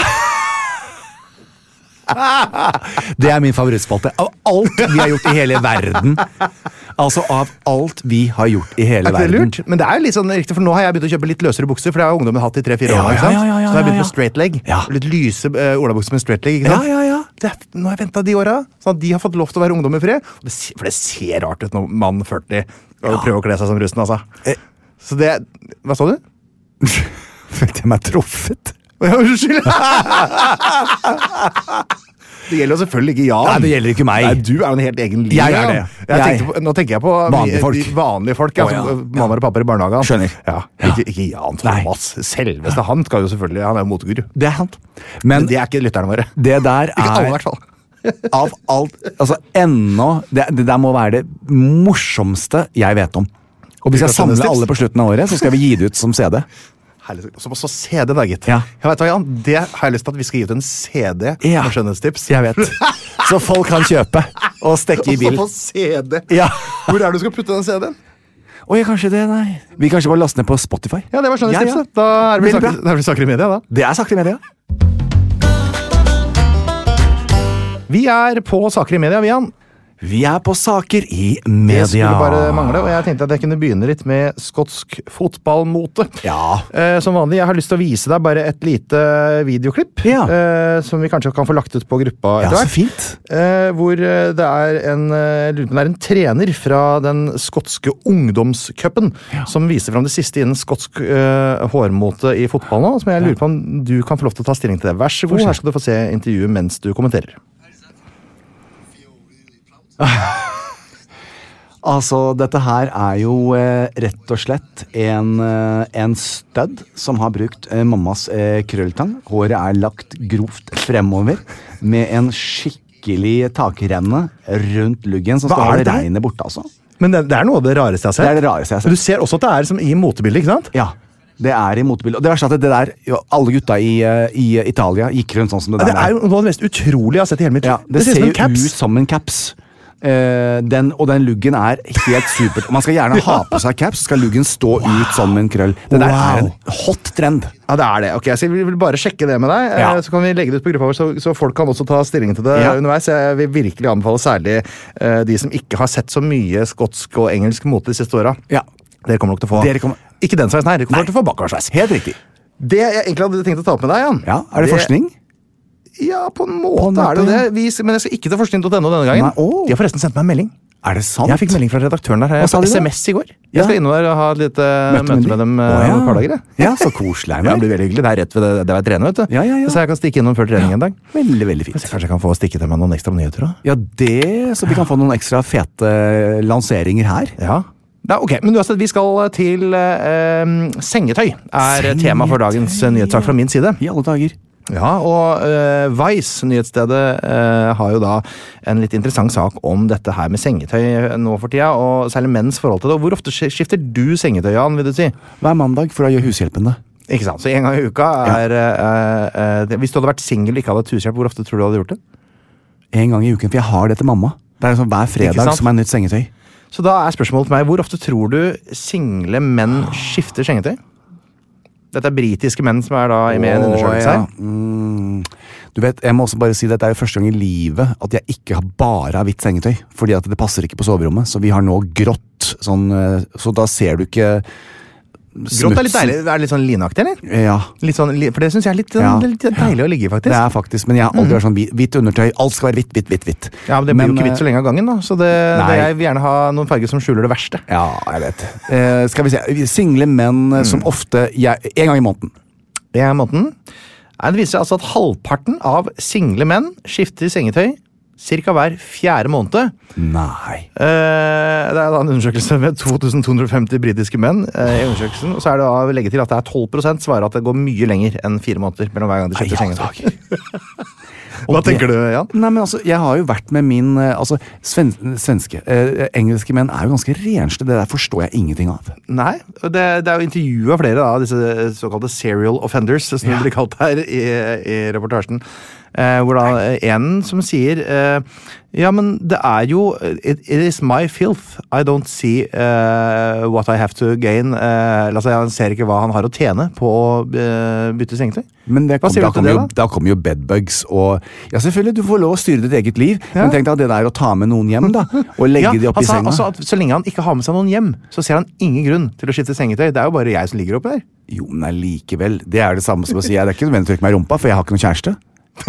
Det er min favorittspalte. Av alt vi har gjort i hele verden. Altså av alt vi har gjort i hele verden. Lurt? Men det er jo litt sånn riktig, for nå har jeg begynt å kjøpe litt løsere bukser, for det har ungdommen hatt i 3-4 år. Ikke sant? Så jeg har begynt med straight leg. Litt lyse olabukser med straight leg, ikke sant? Nå har jeg ventet de årene, sånn at de har fått lov til å være ungdom i fred. For det ser rart ut når mann 40 og prøver å kle seg som russen, altså. Så det... Hva sa du? Følte jeg meg truffet? Unnskyld! Det gjelder jo selvfølgelig ikke Jan. Nei, det gjelder ikke meg. Nei, du er jo en helt egen liv. Jeg er det. Nå tenker jeg på vanlige folk mamma og pappa i barnehagen. Skjønner. Ja, ikke Jan Thomas. Selveste han skal jo selvfølgelig, han er jo moteguru. Det er han. Men det er ikke lytterne våre. Det der er... Ikke alle, i hvert fall. Av alt, altså ennå, det der må være det morsomste jeg vet om. Og vi skal samle alle på slutten av året, så skal vi gi det ut som CD. Herlig. Så CD da, gitt. Ja. Vet du hva, Jan? Det har jeg lyst til at vi skal gi ut en CD med skjønnhetstips. Jeg vet. Så folk kan kjøpe og stekke i bil. Og så på CD. Ja. Hvor du skal putte den CD-en? Kanskje det, nei. Vi kanskje bare laste ned på Spotify. Ja, det var skjønnhetstipset. Da er det vel saker i media, da. Det er saker i media. Vi er på saker i media, Jan. Vi er på saker i media. Det skulle bare mangle, og jeg tenkte at jeg kunne begynne litt med skotsk fotballmote. Ja. Som vanlig, jeg har lyst til å vise deg bare et lite videoklipp, som vi kanskje kan få lagt ut på gruppa etter hvert. Så fint. Hvor det er en trener fra den skotske ungdomscupen som viser frem det siste innen skotsk hårmote i fotball nå, som jeg lurer på om du kan få lov til å ta stilling til det. Vær så god, her skal du få se intervjuet mens du kommenterer. Altså, dette her er jo rett og slett en stud som har brukt mammas krølltang. Håret er lagt grovt fremover med en skikkelig takrenne rundt luggen som skal holde regnet borte, altså. Men det er noe av det rareste jeg har sett. Det er det rareste jeg har sett. Men du ser også at det er som i motebildet, ikke sant? Ja. Det er i motebildet. Og det verste er at det der, alle gutta i Italia gikk rundt sånn som det der. Det er jo noe av det mest utrolige jeg har sett i hele mitt liv. Ja, det ser jo ut som en caps. Den luggen er helt supert. Man skal gjerne ha på seg caps, så skal luggen stå ut sånn med en krøll. Det der er en hot trend. Ja, det er det. Ok, så vi vil bare sjekke det med deg, så kan vi legge det ut på gruppa vår, så folk kan også ta stilling til det underveis. Jeg vil virkelig anbefale særlig de som ikke har sett så mye skotsk og engelsk mote de siste åra. Ja. Dere kommer nok til å få ikke den sveisen her, dere kommer til å få bakoversveis. Helt riktig. Det jeg egentlig hadde tenkt å ta opp med deg, Jan. Ja, er det forskning? Ja, på en måte er det det. Men jeg skal ikke til forskning.no denne gangen. De har forresten sendt meg en melding. Er det sant? Jeg fikk melding fra redaktøren der. Jeg fikk SMS i går. Jeg skal innom der og ha et lite møte med dem et par dager. Ja, så koselig. Det blir veldig hyggelig. Det er rett ved det jeg trener, vet du. Ja. Så jeg kan stikke innom før trening en dag. Veldig, veldig fint. Kanskje jeg kan få stikke til meg noen ekstra nyheter da? Ja, så vi kan få noen ekstra fete lanseringer her. Ja. Ok, men uansett, vi skal til sengetøy. Er tema for dagens nyhetssak fra min side. I alle dager. Ja, og Vice, nyhetsstedet, har jo da en litt interessant sak om dette her med sengetøy nå for tida, og særlig menns forhold til det. Hvor ofte skifter du sengetøy, Jan, vil du si? Hver mandag, for da gjør hushjelpen det. Ikke sant, så en gang i uka hvis du hadde vært single og ikke hadde et hushjelp, hvor ofte tror du du hadde gjort det? En gang i uken, for jeg har det til mamma. Det er sånn hver fredag som er nytt sengetøy. Så da er spørsmålet til meg, hvor ofte tror du single menn skifter sengetøy? Dette er britiske menn som er da med en undersøkelse her. Du vet, jeg må også bare si at det er jo første gang i livet at jeg ikke bare har hvitt sengetøy, fordi at det passer ikke på soverommet, så vi har nå grått, sånn, så da ser du ikke smutsen. Grått er litt deilig, er det litt sånn lineaktig, eller? Ja. Litt sånn, for det synes jeg er litt deilig å ligge i, faktisk. Det er faktisk, men jeg har aldri vært sånn hvitt undertøy, alt skal være hvitt. Ja, men det blir jo ikke hvitt så lenge av gangen da, så jeg vil gjerne ha noen farger som skjuler det verste. Ja, jeg vet. Skal vi se, single menn som ofte, en gang i måneden. En gang i måneden? Det viser seg altså at halvparten av single menn skifter sengetøy cirka hver 4. måned. Nei. Det er da en undersøkelse med 2250 britiske menn i undersøkelsen, og så er det da å legge til at det er 12% svarer at det går mye lenger enn 4 måneder mellom hver gang de skifter sengetøy. Hva tenker du, Jan? Nei, men altså, jeg har jo vært med min svenske. Engelske menn er jo ganske renslige, det der forstår jeg ingenting av. Nei, det er jo intervjuet av flere av disse såkalte serial offenders, som det blir kalt her i reportasjen. Hvor da en som sier ja, men det er jo it is my filth. I don't see what I have to gain. Altså, jeg ser ikke hva han har å tjene på å bytte sengetøy. Men da kommer jo bedbugs og ja, selvfølgelig, du får lov å styre ditt eget liv, men tenk deg det der å ta med noen hjem da, og legge de opp i senga. Altså, så lenge han ikke har med seg noen hjem, så ser han ingen grunn til å skifte sengetøy. Det er jo bare jeg som ligger oppe der. Jo, men likevel, det er det samme som å si, det er ikke nødvendig å trykke meg i rumpa, for jeg har ikke noen kjæreste.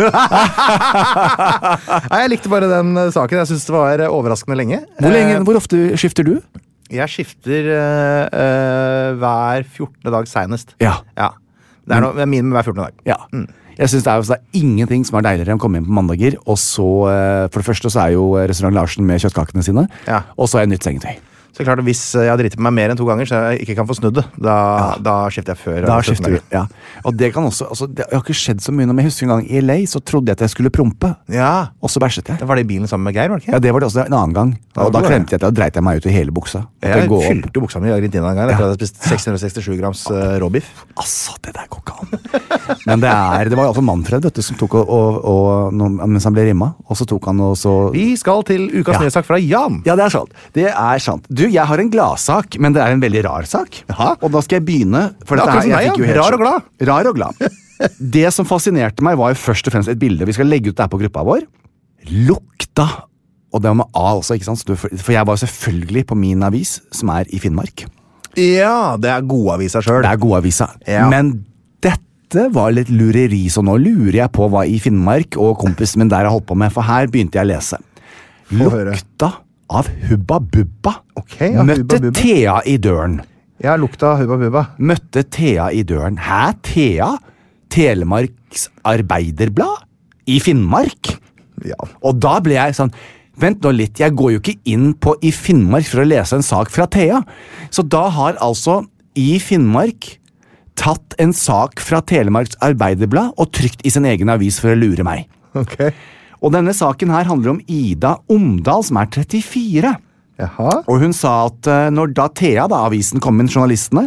Nei, jeg likte bare den saken. Jeg synes det var overraskende lenge. Hvor ofte skifter du? Jeg skifter hver 14. dag senest. Ja. Det er noe minimum hver 14. dag. Ja. Jeg synes det er ingenting som er deiligere enn å komme inn på mandager, og så, for det første så er jo restaurant Larsen med kjøttkakene sine, og så er nytt sengetøy. Så klart, hvis jeg har drittet på meg mer enn 2 ganger, så jeg ikke kan få snudd det, da skifter jeg før. Da skifter vi, ja. Og det kan også, altså, det har ikke skjedd så mye når jeg husker en gang i LA, så trodde jeg at jeg skulle prompe. Ja. Og så bæsjet jeg. Det var det i bilen sammen med Geir, var det ikke? Ja, det var det også en annen gang. Og da klemte jeg og dreit jeg meg ut i hele buksa. Jeg fylte jo buksa mi i Argentina en gang, etter at jeg spist 667 grams råbiff. Altså, det der går ikke an. Men det var i alle fall Manfred, vet du, som tok mens han ble rimma, og så tok han og så... Vi skal til ukas nyhetssak fra Jan. Ja, det er sant. Det er sant. Du, jeg har en gladsak, men det er en veldig rar sak. Jaha. Og da skal jeg begynne. For dette her, jeg fikk jo helt rar og glad. Rar og glad. Det som fascinerte meg var jo først og fremst et bilde. Vi skal legge ut det her på gruppa vår. Lukta. Og det var med A også, ikke sant? For jeg var selvfølgelig på min avis, som er i Finnmark. Ja, det er godavisa selv. Det er godavisa. Ja. Men dette var litt lureri, så nå lurer jeg på hva i Finnmark og kompisen min der har holdt på med, for her begynte jeg å lese. Lukta av Hubba Bubba. Okay, ja, Møtte Hubba Bubba. Thea i døren. Ja, lukta av Hubba Bubba. Møtte Thea i døren. Hæ, Thea? Telemarks Arbeiderblad? I Finnmark? Ja. Og da ble jeg sånn, vent nå litt, jeg går jo ikke inn på i Finnmark for å lese en sak fra Thea. Så da har altså i Finnmark tatt en sak fra Telemarks Arbeiderblad og trykt i sin egen avis for å lure meg. Ok. Og denne saken her handler om Ida Omdal, som er 34. Jaha. Og hun sa at når da Thea, da avisen kom med journalistene,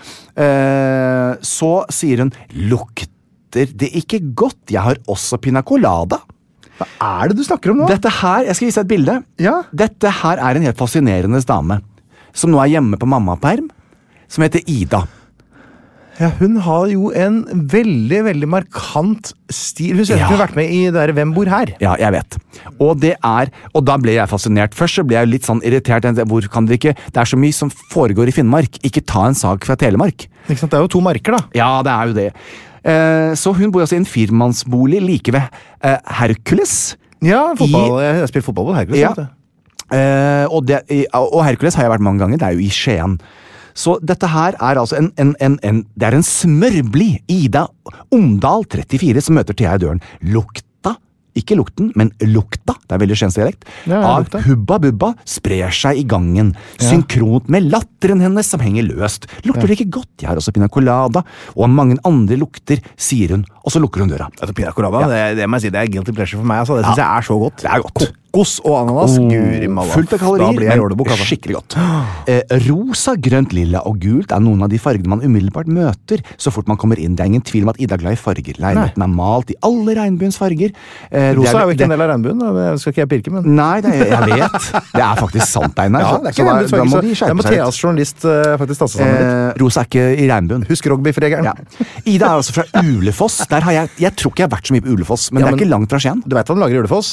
så sier hun, lukter det ikke godt? Jeg har også pina colada. Hva er det du snakker om nå? Dette her, jeg skal vise deg et bilde. Ja. Dette her er en helt fascinerende dame, som nå er hjemme på mammaperm, som heter Ida. Ja, hun har jo en veldig, veldig markant stil. Hun ser ut som hun har vært med i der Hvem bor her? Ja, jeg vet. Og da ble jeg fascinert. Først så ble jeg litt sånn irritert. Hvor kan dere ikke? Det er så mye som foregår i Finnmark. Ikke ta en sak fra Telemark. Ikke sant? Det er jo 2 marker da. Ja, det er jo det. Så hun bor altså i en firmannsbolig like ved Hercules. Ja, fotball. Jeg har spilt fotball på Hercules. Ja. Og Hercules har jeg vært mange ganger. Det er jo i Skien. Så dette her er altså det er en smørblid Ida Omdal, 34, som møter Thea i døren. Lukta, ikke lukten, men lukta, det er veldig skjensdialekt, av Hubba Bubba sprer seg i gangen, synkront med latteren hennes som henger løst. Lukter det ikke godt? Jeg har også pina colada, og mange andre lukter, sier hun, og så lukker hun døra. Pina colada, det må jeg si, det er guilty pleasure for meg, altså. Det synes jeg er så godt. Det er godt. Kokos og ananas, guri malla. Fullt av kalorier, da blir jeg jordebok, altså. Skikkelig godt. Rosa, grønt, lilla og gult er noen av de fargene man umiddelbart møter så fort man kommer inn. Det er ingen tvil om at Ida er glad i farger. Leiligheten er malt i alle regnbuens farger. Rosa er jo ikke en del av regnbuen, skal ikke jeg pirke, men... Nei, jeg vet. Det er faktisk sant, Einar. Ja, det er ikke regnbuens farger, så jeg må Theas journalist faktisk stanse sammen litt. Rosa er ikke i regnbuen. Husk rugbyfregeren. Ja. Ida er også fra Ulefoss. Der har jeg tror ikke jeg har vært så mye på Ulefoss, men det er ikke langt fra Skien. Du vet at han lager Ulefoss?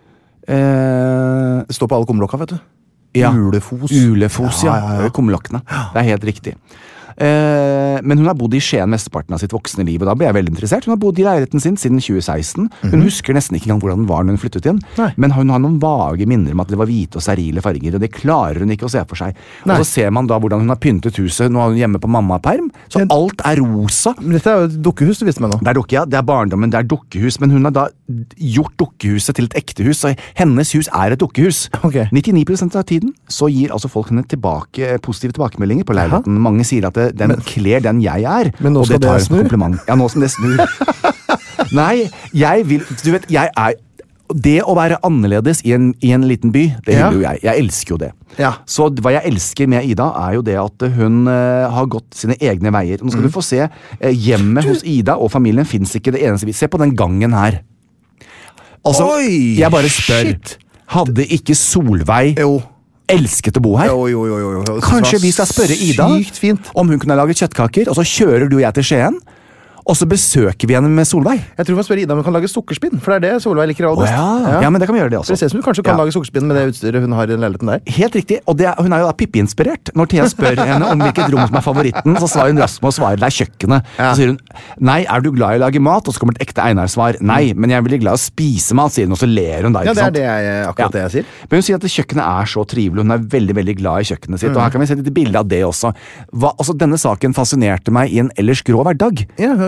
Det står på alle kummelokka, vet du. Ja. Ulefos, ja. Kummelokkene. Det er helt riktig. Men hun har bodd i Skien mesteparten av sitt voksne liv, og da ble jeg veldig interessert. Hun har bodd i leiligheten sin siden 2016. Hun husker nesten ikke engang hvordan den var når hun flyttet inn, men hun har noen vage minner om at det var hvite og sterile farger, og det klarer hun ikke å se for seg. Og så ser man da hvordan hun har pyntet huset. Nå er hun hjemme på mammaperm, så alt er rosa. Men dette er jo et dukkehus, du visste meg nå. Det er dukke, ja. Det er barndommen, det er dukkehus, men hun har da gjort dukkehuset til et ekte hus, så hennes hus er et dukkehus. 99% av tiden så gir altså folk henne positive tilbakemeldinger på leiligheten. Mange sier at den kler den jeg er, men nå og det tar en kompliment. Ja, nå som det snur. Nei, jeg vil, du vet, det å være annerledes i en liten by, det vil jo jeg. Jeg elsker jo det. Ja. Så hva jeg elsker med Ida er jo det at hun har gått sine egne veier. Nå skal du få se, hjemme hos Ida og familien finnes ikke det eneste vi. Se på den gangen her. Altså, jeg bare spør, hadde ikke Solveig elsket å bo her? Jo. Kanskje vi skal spørre Ida om hun kunne lage kjøttkaker, og så kjører du og jeg til Skien, og så besøker vi henne med Solveig. Jeg tror vi må spørre Ida om hun kan lage sukkerspinn, for det er det Solveig liker aller best. Ja, men det kan vi gjøre det også. Det ser ut som hun kanskje kan lage sukkerspinn med det utstyret hun har i den leiligheten der. Helt riktig, og hun er jo da Pippi-inspirert. Når Thea spør henne om hvilket rom som er favoritten, så svarer hun raskt med å svare, det er kjøkkenet. Så sier hun, nei, er du glad i å lage mat? Og så kommer et ekte Einar-svar. Nei, men jeg er veldig glad i å spise mat, sier hun, og så ler hun da, ikke sant? Ja, det er akkurat det jeg sier. Men hun sier at kjøkkenet er så trivelig, hun er veldig, veldig glad i kjøkkenet sitt, og her kan vi se et bilde av det også. Altså, denne saken fascinerte meg i en ellers grå hverdag. Ja,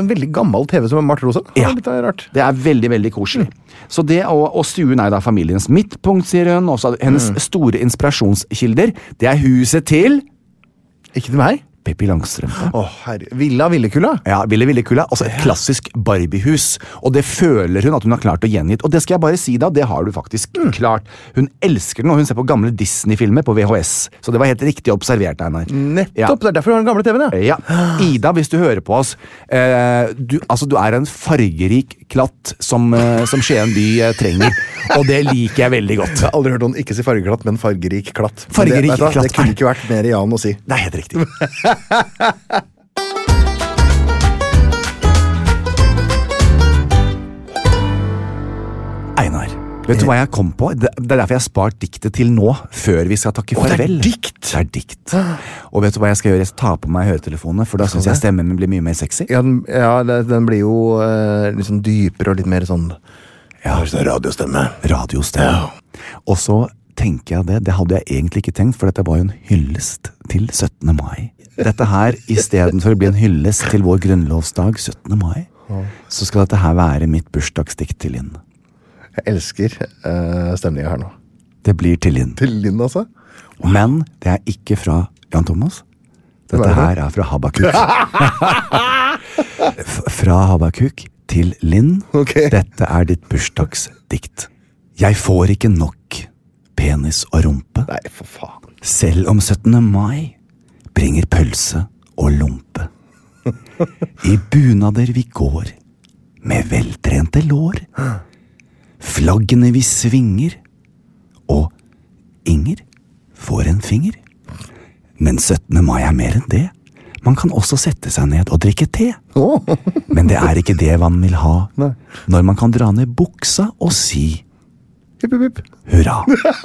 en veldig gammel TV som er Mart Rosa. Ja, det er rart. Det er veldig, veldig koselig. Så det, og stuen er da familiens midtpunkt, sier hun. Også hennes store inspirasjonskilder, det er huset til... Ikke til meg. Pippi Langstrømpe. Herre. Villa Villekulla? Ja, Villa Kulla. Altså et klassisk Barbie-hus. Og det føler hun at hun har klart å gjengitt. Og det skal jeg bare si da, det har du faktisk klart. Hun elsker den, og hun ser på gamle Disney-filmer på VHS. Så det var helt riktig observert, Einar. Nettopp, det er derfor du har den gamle TV-en, ja. Ida, hvis du hører på oss, du er en fargerik klatt som Skien by trenger. Og det liker jeg veldig godt. Jeg har aldri hørt noen ikke si fargeklatt, men fargerik klatt. Fargerik klatt. Det kunne ikke vært mer Jan å si. Det er helt riktig. Einar, vet du hva jeg kom på? Det er derfor jeg har spart diktet til nå, før vi skal takke farvel. Det er dikt! Det er dikt. Og vet du hva jeg skal gjøre? Jeg skal ta på meg høretelefonene, for da synes jeg stemmen min blir mye mer sexy. Ja, den blir jo litt sånn dypere og litt mer sånn... Ja, radiostemme. Radiostemme. Ja. Og så tenker jeg det hadde jeg egentlig ikke tenkt, for dette var jo en hyllest til 17. mai. Dette her, i stedet for å bli en hyllest til vår grunnlovsdag 17. mai, så skal dette her være mitt bursdagsdikt til Linn. Jeg elsker stemningen her nå. Det blir til Linn. Til Linn, altså? Men det er ikke fra Jan Thomas. Dette her er fra Habakuk. Fra Habakuk til Linn. Okay. Dette er ditt bursdagsdikt. Jeg får ikke nok penis og rumpe. Nei, for faen. Selv om 17. mai bringer pølse og lompe. I bunader vi går, med veltrente lår. Flaggene vi svinger, og Inger får en finger. Men 17. mai er mer enn det. Man kan også sette seg ned og drikke te. Men det er ikke det man vil ha. Nei. Når man kan dra ned buksa og si hipp, hipp, hipp. Hurra.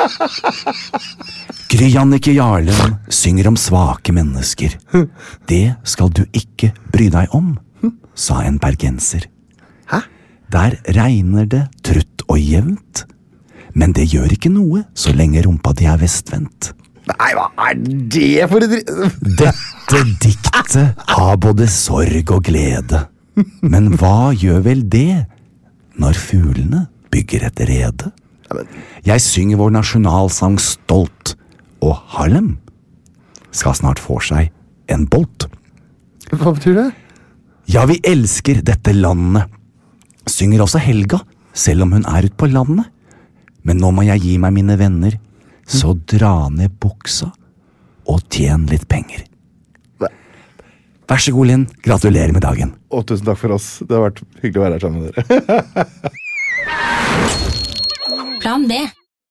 Gry Annike Jarlund synger om svake mennesker. Det skal du ikke bry deg om, sa en bergenser. Hæ? Der regner det trutt og jevnt, men det gjør ikke noe så lenge rumpa di er vestvendt. Nei, hva er det for et... Dette diktet har både sorg og glede. Men hva gjør vel det når fuglene bygger et rede? Jeg synger vår nasjonalsang stolt, og Harlem skal snart få seg en bolt. Hva betyr det? Ja, vi elsker dette landet. Synger også Helga, selv om hun er ute på landet. Men nå må jeg gi meg mine venner, så dra ned buksa og tjen litt penger. Vær så god, Linn. Gratulerer med dagen. Og tusen takk for oss. Det har vært hyggelig å være her sammen med dere. Plan B.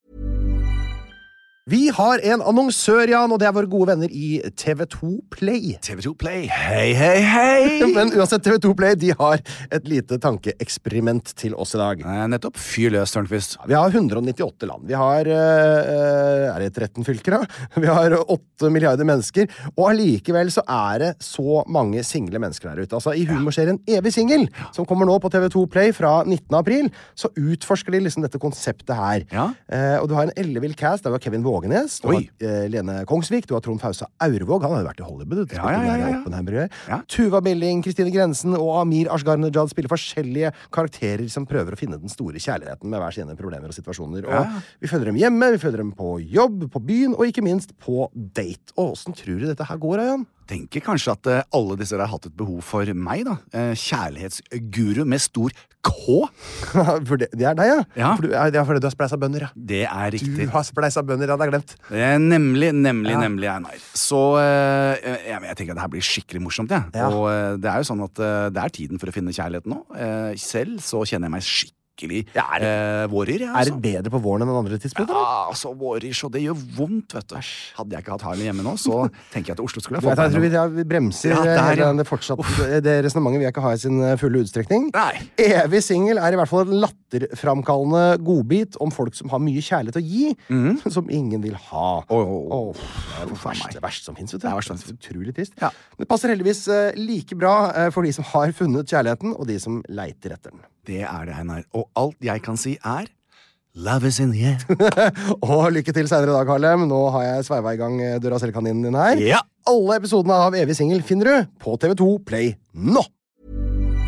Vi har en annonsør, Jan, og det er våre gode venner i TV2 Play. TV2 Play. Hei, hei, hei! Men uansett, TV2 Play, de har et lite tankeeksperiment til oss i dag. Nettopp. Fyr løs, Tørnqvist. Vi har 198 land. Vi har, er det 13 fylker da? Vi har 8 milliarder mennesker, og allikevel så er det så mange single mennesker der ute. Altså, i humorserien Evig Single, som kommer nå på TV2 Play fra 19. april, så utforsker de liksom dette konseptet her. Ja. Og du har en ellevill cast, der var Kevin Vågenes, du har Lene Kongsvik, du har Trond Fausa Aurvåg, han har jo vært i Hollywood. Ja. Tuva Billing, Kristine Grensen og Amir Ashgar-Najad spiller forskjellige karakterer som prøver å finne den store kjærligheten med hver sine problemer og situasjoner. Og vi følger dem hjemme, vi følger dem på jobb, på byen, og ikke minst på date. Og hvordan tror du dette her går, Jan? Tenker kanskje at alle disse har hatt et behov for meg, da. Kjærlighetsguru med stor K. For det er deg, ja? Ja. For det er fordi du har spleisa bønner, ja. Det er riktig. Du har spleisa bønner, ja, det er glemt. Nemlig, Einar. Så jeg tenker at det her blir skikkelig morsomt, ja. Og det er jo sånn at det er tiden for å finne kjærligheten nå. Selv så kjenner jeg meg skikkelig vårer, ja. Er det bedre på våren enn andre tidspunkter? Ja, altså vårer, så det gjør vondt, vet du. Hadde jeg ikke hatt Harlem hjemme nå, så tenker jeg at Oslo skulle ha fått jeg tror vi bremser det resonemanget vil jeg ikke ha i sin fulle utstrekning. Nei. Evig Single er i hvert fall en latterframkallende godbit om folk som har mye kjærlighet å gi, som ingen vil ha. Det verste som finnes, vet du. Det er utrolig trist. Ja. Det passer heldigvis like bra for de som har funnet kjærligheten, og de som leiter etter den. Det er det, Einar. Og alt jeg kan si er Love is in the air. Og lykke til senere i dag, Harlem. Nå har jeg sveiva i gang Duracell-kaninen din her. Ja. Alle episodene av Evig Single finner du på TV2 Play nå!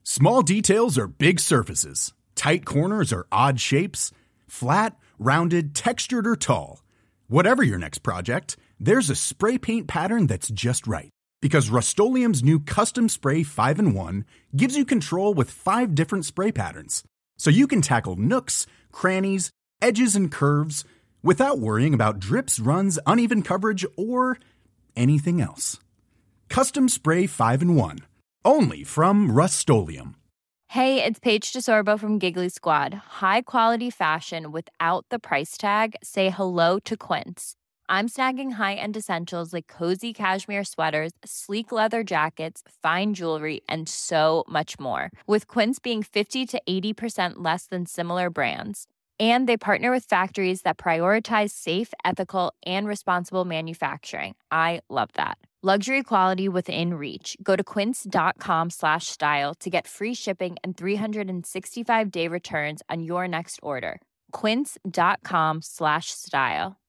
Small details are big surfaces. Tight corners are odd shapes. Flat, rounded, textured, or tall. Whatever your next project, there's a spray paint pattern that's just right. Because Rust-Oleum's new Custom Spray 5-in-1 gives you control with 5 different spray patterns. So you can tackle nooks, crannies, edges, and curves without worrying about drips, runs, uneven coverage, or anything else. Custom Spray 5-in-1. Only from Rust-Oleum. Hey, it's Paige DeSorbo from Giggly Squad. High quality fashion without the price tag. Say hello to Quince. I'm snagging high-end essentials like cozy cashmere sweaters, sleek leather jackets, fine jewelry, and so much more. With Quince being 50 to 80% less than similar brands. And they partner with factories that prioritize safe, ethical, and responsible manufacturing. I love that. Luxury quality within reach. Go to quince.com/style to get free shipping and 365-day returns on your next order. Quince.com/style.